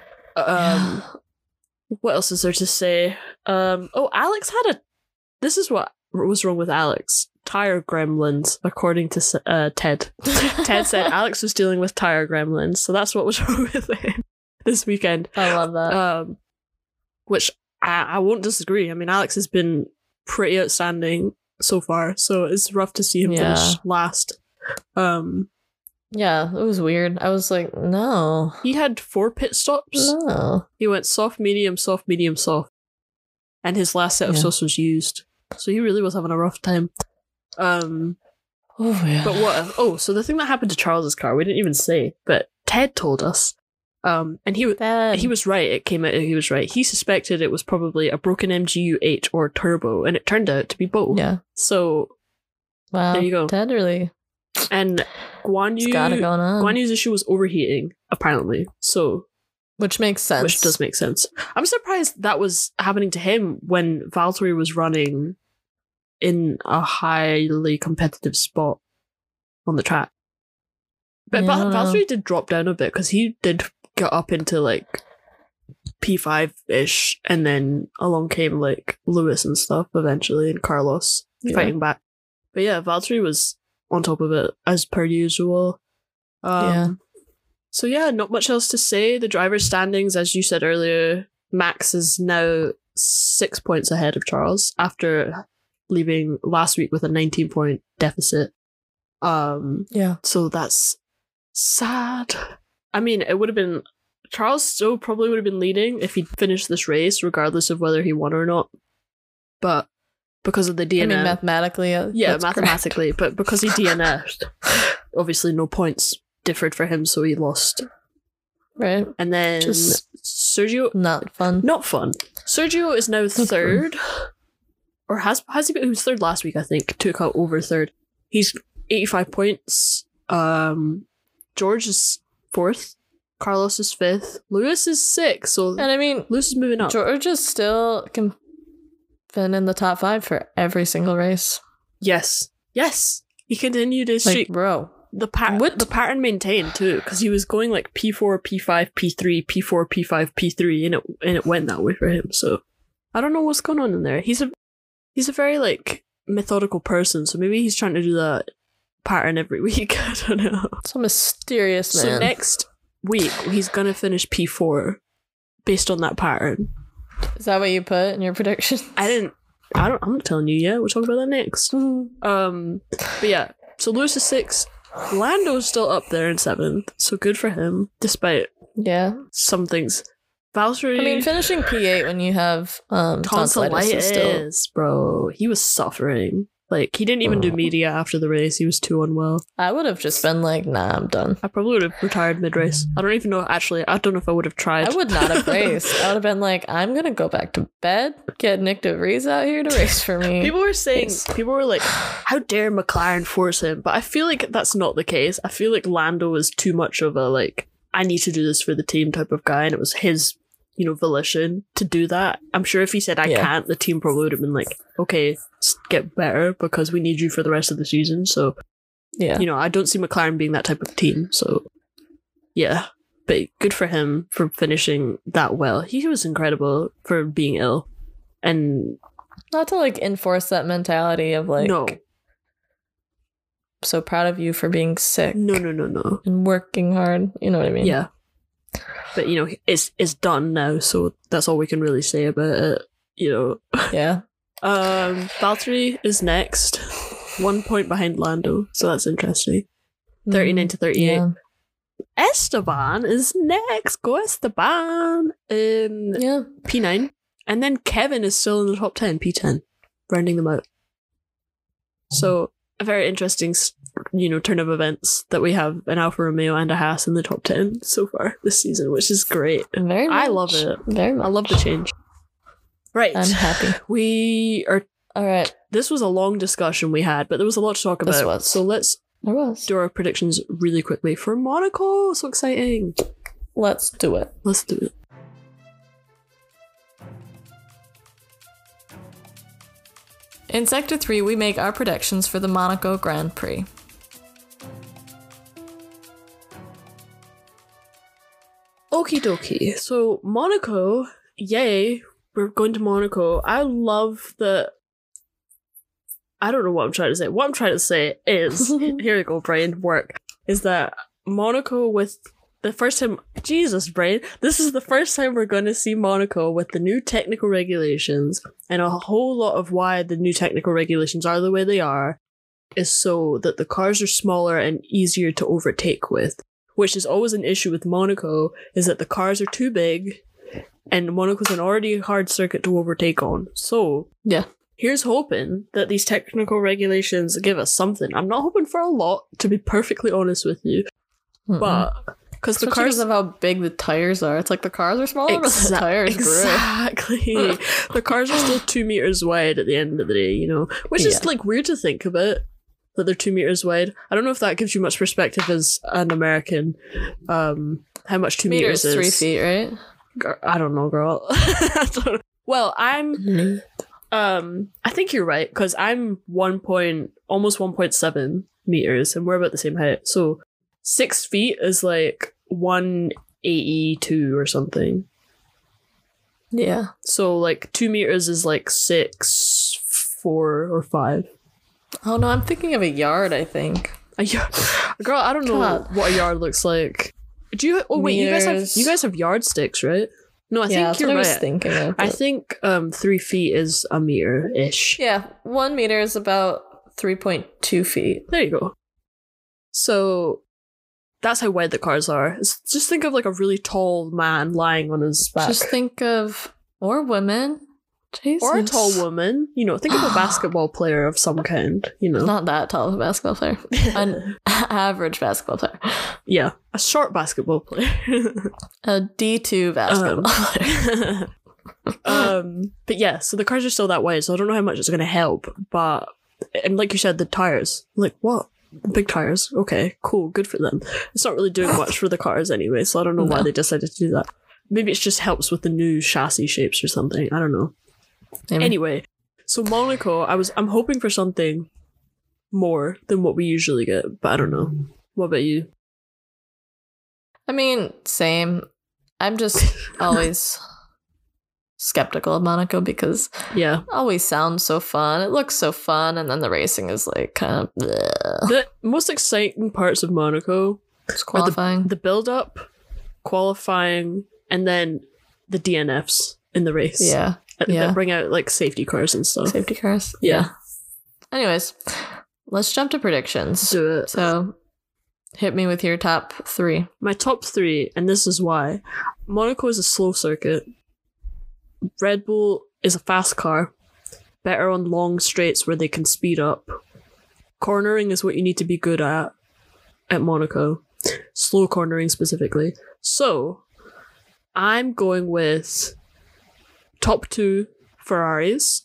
Um, what else is there to say? Um, oh, Alex had a. This is what was wrong with Alex. Tire gremlins, according to uh, Ted. Ted said Alex was dealing with tire gremlins, so that's what was wrong with him this weekend. I love that. Um, which I, I won't disagree. I mean, Alex has been pretty outstanding so far, so it's rough to see him Yeah. finish last. Um, Yeah, it was weird. I was like, no. he had four pit stops. No. He went soft, medium, soft, medium, soft, and his last set of Yeah. softs was used. So he really was having a rough time. Um, Oh, yeah. but what? Oh, so the thing that happened to Charles's car, we didn't even say, but Ted told us. Um, and he was. That, He was right. It came out. He was right. He suspected it was probably a broken M G U H or turbo, and it turned out to be both. Yeah. So Wow. there you go. Ted really and Guan has Yu, got it going on. Guan Yu's issue was overheating, apparently. So Which makes sense. which does make sense. I'm surprised that was happening to him when Valtteri was running in a highly competitive spot on the track. But, Yeah, I but don't know. Valtteri did drop down a bit because he did get up into like P five ish, and then along came like Lewis and stuff eventually, and Carlos Yeah. fighting back. But yeah, Valtteri was on top of it as per usual. Um, Yeah. So yeah, not much else to say. The driver standings, as you said earlier, Max is now six points ahead of Charles after leaving last week with a nineteen point deficit. Um, Yeah. so that's sad. I mean, it would have been Charles still probably would have been leading if he'd finished this race, regardless of whether he won or not. But because of the D I N F, mean, mathematically, uh, yeah, that's correct. mathematically, but because he D N F'd, obviously no points differed for him, so he lost. Right? And then Just- Sergio, Not fun. not fun. Sergio is now third, or has has he been? He was third last week, I think. Took out over third. He's eighty-five points. Um, George is fourth. Carlos is fifth. Lewis is sixth. So And I mean, Lewis is moving up. George is still can been in the top five for every single race. Yes, yes. He continued his Like, streak. bro. The pat What? the pattern maintained too, because he was going like P four, P five, P three, P four, P five, P three, and it and it went that way for him. So I don't know what's going on in there. He's a he's a very like methodical person, so maybe he's trying to do that pattern every week. I don't know. Some mysterious man. So next week he's gonna finish P four based on that pattern. Is that what you put in your prediction? I didn't. I don't. I'm not telling you yet. We'll talk about that next. Um, but yeah. So Lewis is sixth. Lando's still up there in seventh, so good for him, despite Yeah. some things. Valtteri, I mean, finishing P eight when you have um, tonsillitis is tonsillitis, still. bro. He was suffering. Like, he didn't even do Oh. media after the race. He was too unwell. I would have just been like, nah, I'm done. I probably would have retired mid-race. I don't even know, actually. I don't know if I would have tried. I would not have raced. I would have been like, I'm going to go back to bed, get Nick DeVries out here to race for me. People were saying, Yes. people were like, how dare McLaren force him? But I feel like that's not the case. I feel like Lando is too much of a, like, I need to do this for the team type of guy, and it was his, you know, volition to do that. I'm sure if he said, I Yeah. can't, the team probably would have been like, okay, s- get better because we need you for the rest of the season. So, Yeah. you know, I don't see McLaren being that type of team. So, yeah. But good for him for finishing that well. He was I'm for being ill. And Not to like enforce that mentality of like, no, so proud of you for being sick no, no, no, no. and working hard. You know what I mean? Yeah. But, you know, it's it's done now, so that's all we can really say about it, you know. Yeah. Um, Valtteri is next, one point behind Lando, so that's interesting. thirty-nine to thirty-eight. Yeah. Esteban is next. Go Esteban in Yeah. P nine. And then Kevin is still in the top ten, P ten, rounding them out. So, a very interesting, s- you know, turn of events that we have an Alfa Romeo and a Haas in the top ten so far this season, which is great. Very much. I love it. Very much. I love the change. Right. I'm happy. We are. All right. This was a long discussion we had, but there was a lot to talk about. This was. So let's There was. do our predictions really quickly for Monaco. So exciting. Let's do it. Let's do it. In Sector three, we make our predictions for the Monaco Grand Prix. Okie dokie. So Monaco, yay, we're going to Monaco. I love the. I don't know what I'm trying to say. What I'm trying to say is, here we go, brain work, is that Monaco with the first time, Jesus, brain, this is the first time we're going to see Monaco with the new technical regulations, and a whole lot of why the new technical regulations are the way they are is so that the cars are smaller and easier to overtake with, which is always an issue with Monaco, is that the cars are too big, and Monaco's an already hard circuit to overtake on. So, Yeah. here's hoping that these technical regulations give us something. I'm not hoping for a lot, to be perfectly honest with you, Mm-mm. but because the Especially cars because of how big the tires are. It's like the cars are smaller, but the Exa- tires grew. exactly. The cars are still two meters wide at the end of the day, you know, which is Yeah. like weird to think about, that they're two meters wide. I don't know if that gives you much perspective as an American. Um, how much two meters, Meters, is? three feet, right? Gir- I don't know, girl. I don't know. Well, I'm. Um, I think you're right, because I'm one point, almost one point seven meters, and we're about the same height. So six feet is like one eighty-two or something. Yeah. So like two meters is like six, four, or five. Oh no, I'm thinking of a yard, I think. A yard, girl, I don't know God. what a yard looks like. Do you? Oh wait, you guys have Meters. you guys have yardsticks, right? No, I yeah, think that's you're what I right. was thinking of. I but- think um three feet is a meter ish. Yeah, one meter is about three point two feet. There you go. So that's how wide the cars are. It's- just think of like a really tall man lying on his back. Just think of, or women. Jesus. or a tall woman. You know, think of a basketball player of some kind, you know. Not that tall of a basketball player. An average basketball player. Yeah, a short basketball player. A D two basketball player. um, but yeah, so the cars are still that wide, so I don't know how much it's going to help. But, and like you said, the tires. Like, what? Big tires. Okay, cool, good for them. It's not really doing much for the cars anyway, so I don't know why No. they decided to do that. Maybe it just helps with the new chassis shapes or something. I don't know. Maybe. Anyway, so Monaco, I was I'm hoping for something more than what we usually get, but I don't know. What about you? I mean, same. I'm just always skeptical of Monaco because Yeah. it always sounds so fun. It looks so fun, and then the racing is like kind of bleh. The most exciting parts of Monaco It's qualifying. the build up, qualifying, and then the D N Fs in the race. yeah. That- yeah. That bring out like safety cars and stuff. Safety cars. Yeah. Anyways, let's jump to predictions. Do it. So, hit me with your top three. My top three, and this is why. Monaco is a slow circuit. Red Bull is a fast car. Better on long straights where they can speed up. Cornering is what you need to be good at at Monaco. Slow cornering specifically. So, I'm going with top two Ferraris.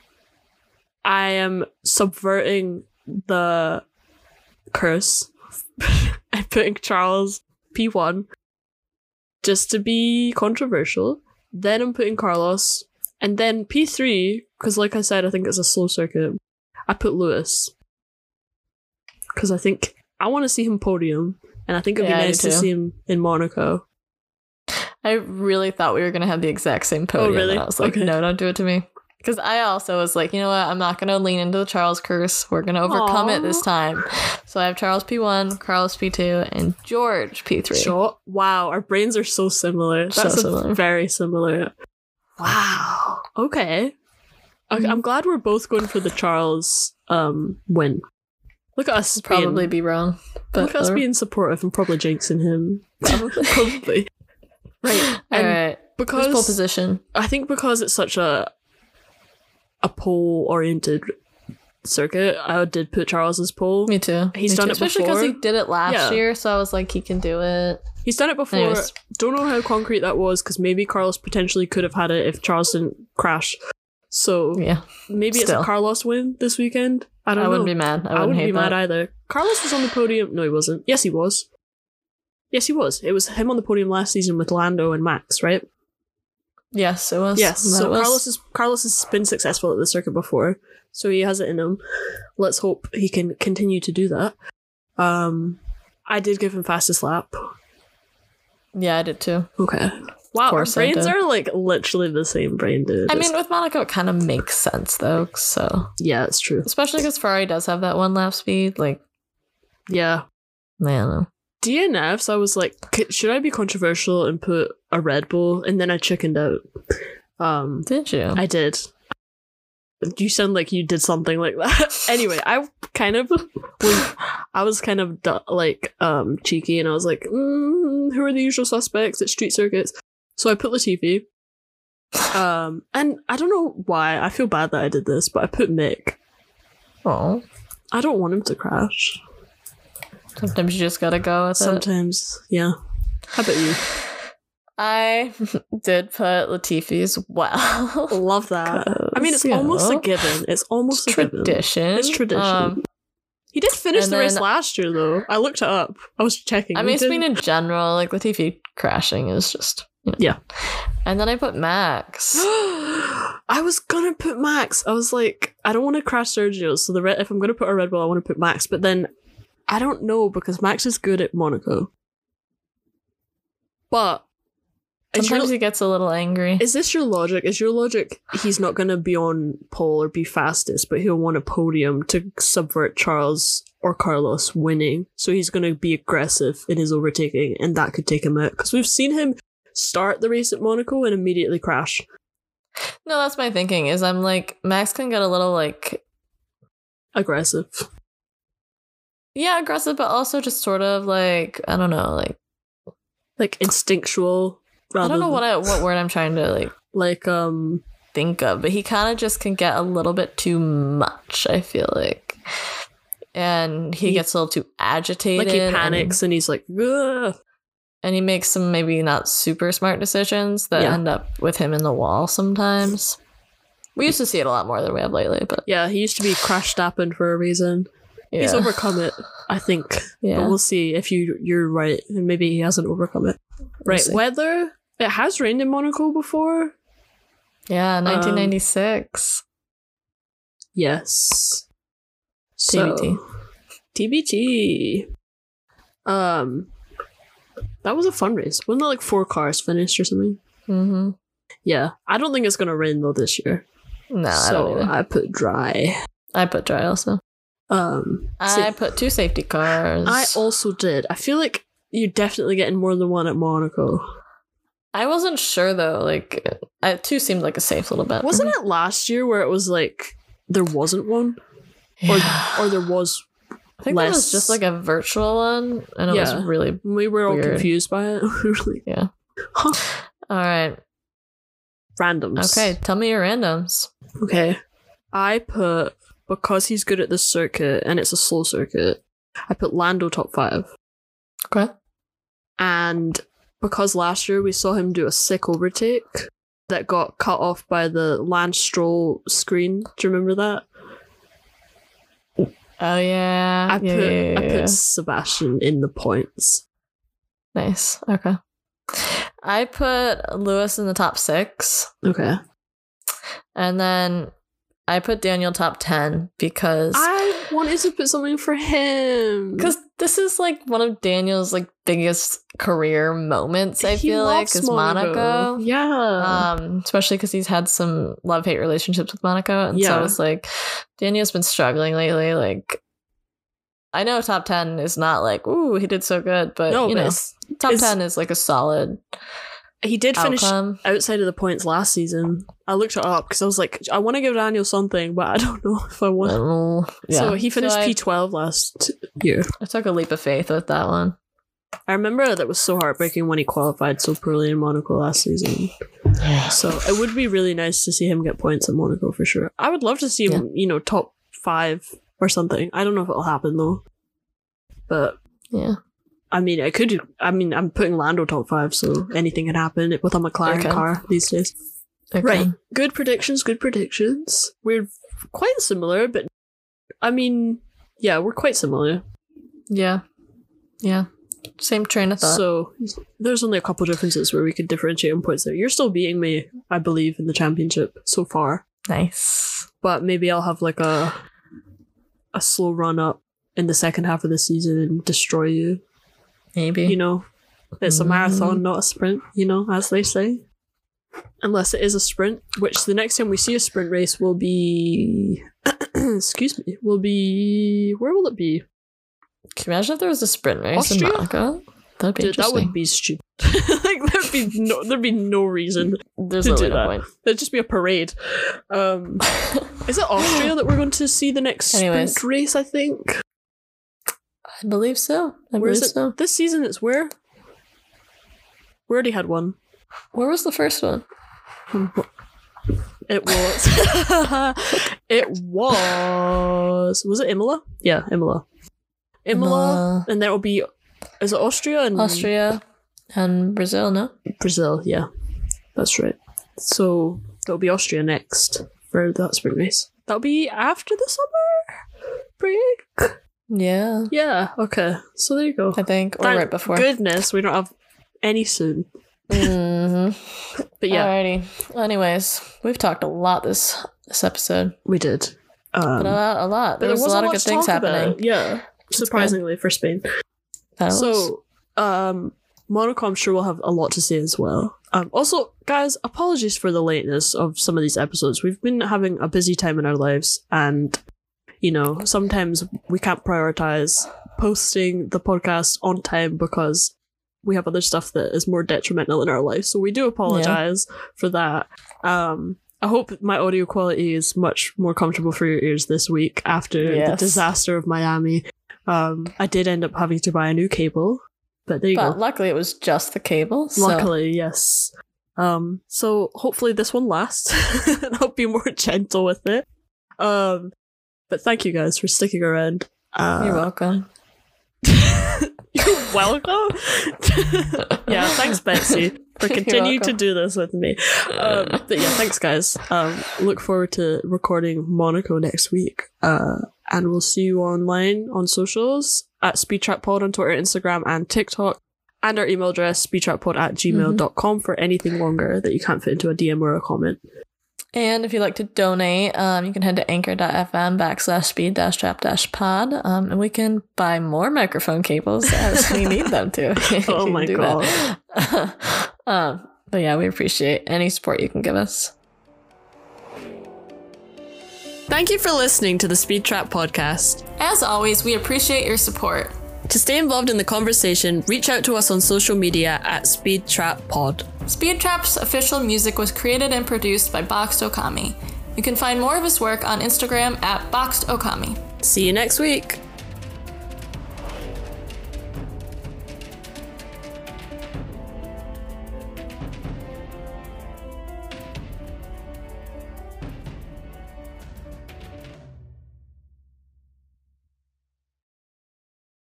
I am subverting the curse and putting Charles P one just to be controversial. Then I'm putting Carlos. And then P three, because like I said, I think it's a slow circuit. I put Lewis. Because I think I want to see him podium. And I think it'd Yeah, I be do nice to too. see him in Monaco. I really thought we were going to have the exact same podium. really? And I was like, Okay. no, don't do it to me. Because I also was like, you know what? I'm not going to lean into the Charles curse. We're going to overcome it this Aw. time. So I have Charles P one, Carlos P two, and George P three. Shot. Wow, our brains are so similar. So That's a similar. very similar. Wow. Okay. Okay, Mhm. I'm glad we're both going for the Charles um win. Look at us Probably being, be wrong. But look at us whatever. being supportive and probably jinxing him. Probably. Probably. Right. All And right. Who's because pole position? I think because it's such a a pole oriented circuit, I did put Charles as pole. Me too. He's Me done too. it Especially because he before. did it last Yeah. year. So I was like, he can do it. He's done it before. Anyways. Don't know how concrete that was because maybe Carlos potentially could have had it if Charles didn't crash. So Yeah. maybe it's Still. a Carlos win this weekend. I don't I know. wouldn't be mad. I I wouldn't, wouldn't hate be mad that. either. Carlos was on the podium. No, he wasn't. Yes, he was. Yes, he was. It was him on the podium last season with Lando and Max, right? Yes, it was. Yes. That So was- Carlos is Carlos has been successful at the circuit before, so he has it in him. Let's hope he can continue to do that. Um, I did give him fastest lap. Yeah, I did too. Okay. Wow, our course I brains did. are like literally the same brain, dude. I It's- mean, with Monaco, it kind of makes sense though. So yeah, it's true. especially because Ferrari does have that one lap speed. Like, Yeah. I don't know. D N Fs, I was like, "K- should I be controversial and put a Red Bull? And then I chickened out. Um, Did you? I did. You sound like you did something like that. Anyway, I kind of was, I was kind of du- like um cheeky, and I was like, mm, who are the usual suspects at street circuits? So I put Latifi. Um, and I don't know why. I feel bad that I did this, but I put Mick. Oh, I don't want him to crash. sometimes you just gotta go with it. Sometimes, yeah. How about you? I did put Latifi as well. Love that. I mean, it's you almost know, a given. It's almost a given. tradition. It's tradition. Um, He did finish and the race then- last year, though. I looked it up. I was checking. I He mean, did- speaking in general, like Latifi crashing is just you know. Yeah. And then I put Max. I was gonna put Max. I was like, I don't want to crash Sergio, so the Red, if I'm gonna put a Red Bull, I want to put Max. But then I don't know because Max is good at Monaco. But is, Sometimes your, he gets a little angry. is this your logic? Is your logic he's not gonna be on pole or be fastest, but he'll want a podium to subvert Charles or Carlos winning? So he's gonna be aggressive in his overtaking, and that could take him out. Because we've seen him start the race at Monaco and immediately crash. No, that's my thinking. Is I'm like Max can get a little like Aggressive. yeah aggressive, but also just sort of like I don't know, like Like instinctual. Rather I don't know than- what I, what word I'm trying to like like um think of, but he kind of just can get a little bit too much. I feel like, and he, He- gets a little too agitated. like he and- panics and, he's like, ugh. and he makes some maybe not super smart decisions that Yeah. end up with him in the wall sometimes. We used to see it a lot more than we have lately, but Yeah, he used to be crash stapping for a reason. yeah. He's overcome it, I think. Yeah. But we'll see if you you're right, and maybe he hasn't overcome it. We'll Right, see. weather. It has rained in Monaco before. Yeah, nineteen ninety-six. Yes. T B T. T B T. Um, that was a fun race. Wasn't that like four cars finished or something? Mm-hmm. Yeah, I don't think it's gonna rain though this year. No, I so don't either. I put dry. I put dry also. Um, I sa- put two safety cars. I also did. I feel like you're definitely getting more than one at Monaco. I wasn't sure though. Like, I, two seemed like a safe little bet. for Wasn't me. it last year where it was like there wasn't one, Yeah. or or there was? I think that was less- just like a virtual one, and it Yeah. was really We were all Weird. confused by it. We were like, yeah. huh. All right. Randoms. Okay. Tell me your randoms. Okay. I put, because he's good at this circuit and it's a slow circuit, I put Lando top five. Okay. And because last year we saw him do a sick overtake that got cut off by the Lance Stroll screen. Do you remember that? Oh yeah. I yeah, put yeah, yeah, I yeah. put Sebastian in the points. Nice. Okay. I put Lewis in the top six, Okay. and then I put Daniel top ten because I wanted to put something for him. because this is like one of Daniel's like biggest career moments. I He feel like loves is Monaco. Yeah. Um, especially because he's had some love hate relationships with Monaco, and so Yeah. it's like Daniel's been struggling lately. Like, I know top ten is not like ooh he did so good, but no, you but know it's- top it's- ten is like a solid he did finish outcome. outside of the points last season. I looked it up because I was like, I want to give Daniel something, but I don't know if I want. Oh, yeah. So he finished I, P twelve last year. I took a leap of faith with that one. I remember that was so heartbreaking when he qualified so poorly in Monaco last season. So it would be really nice to see him get points at Monaco for sure. I would love to see him, you know, top five or something. I don't know if it'll happen though. But Yeah. I mean, I could. I mean, I'm putting Lando top five, so anything can happen with a McLaren Okay. car these days. Okay. Right. Good predictions, good predictions. We're quite similar, but I mean, yeah, we're quite similar. Yeah. Yeah. Same train of thought. So there's only a couple differences where we could differentiate on points there. You're still beating me, I believe, in the championship so far. Nice. But maybe I'll have like a a slow run up in the second half of the season and destroy you. Maybe. You know? It's a Mm. marathon, not a sprint, you know, as they say. Unless it is a sprint, which the next time we see a sprint race will be... excuse me, will be... Where will it be? Can you imagine if there was a sprint race Austria? in Monaco? That'd be Dude, that interesting. would be stupid. Like, there'd be no, there'd be no reason There's to no do way, no that. point. There'd just be a parade. Um, is it Austria that we're going to see the next Anyways. sprint race, I think? I believe so. I Where believe is it? so. This season it's where? We already had one. Where was the first one? It was. It was. Was it Imola? Yeah, Imola. Imola, Imola. and there will be. Is it Austria and Austria and Brazil, no? Brazil? Yeah, that's right. So there'll be Austria next for that sprint race. That'll be after the summer break. Yeah, Yeah. Okay. So there you go. I think. Or Thank right before. Goodness, we don't have any soon. Mm-hmm. But yeah, Alrighty. Well, anyways, we've talked a lot this this episode. we did. Um, But a lot, a lot. There was, a lot of good to things talk about. happening. Yeah, surprisingly for Spain. That was- So, um, Monaco, I'm sure will have a lot to say as well. Um, also, guys, apologies for the lateness of some of these episodes. We've been having a busy time in our lives, and you know, sometimes we can't prioritize posting the podcast on time because we have other stuff that is more detrimental in our life. So we do apologize for that. Um, I hope my audio quality is much more comfortable for your ears this week after Yes. the disaster of Miami. Um, I did end up having to buy a new cable, but there you but go. luckily, it was just the cable. So. Luckily, yes. Um, so hopefully this one lasts, and I'll be more gentle with it. Um, but thank you guys for sticking around. Uh, You're welcome. You're welcome. Yeah, thanks, Betsy, for You're continuing to welcome. do this with me. Um, but yeah, thanks, guys. Um, look forward to recording Monaco next week. Uh, and we'll see you online on socials at SpeedTrapPod on Twitter, Instagram, and TikTok. And our email address, speedtrappod at gmail dot com, for anything longer that you can't fit into a D M or a comment. And if you'd like to donate, um, you can head to anchor.fm backslash speed dash trap dash pod. Um, and we can buy more microphone cables as we need them to. Oh You my can do God. that. um, but yeah, we appreciate any support you can give us. Thank you for listening to the Speed Trap Podcast. As always, we appreciate your support. To stay involved in the conversation, reach out to us on social media at SpeedTrapPod. Speed Trap's official music was created and produced by Boxed Okami. You can find more of his work on Instagram at Boxed Okami. See you next week.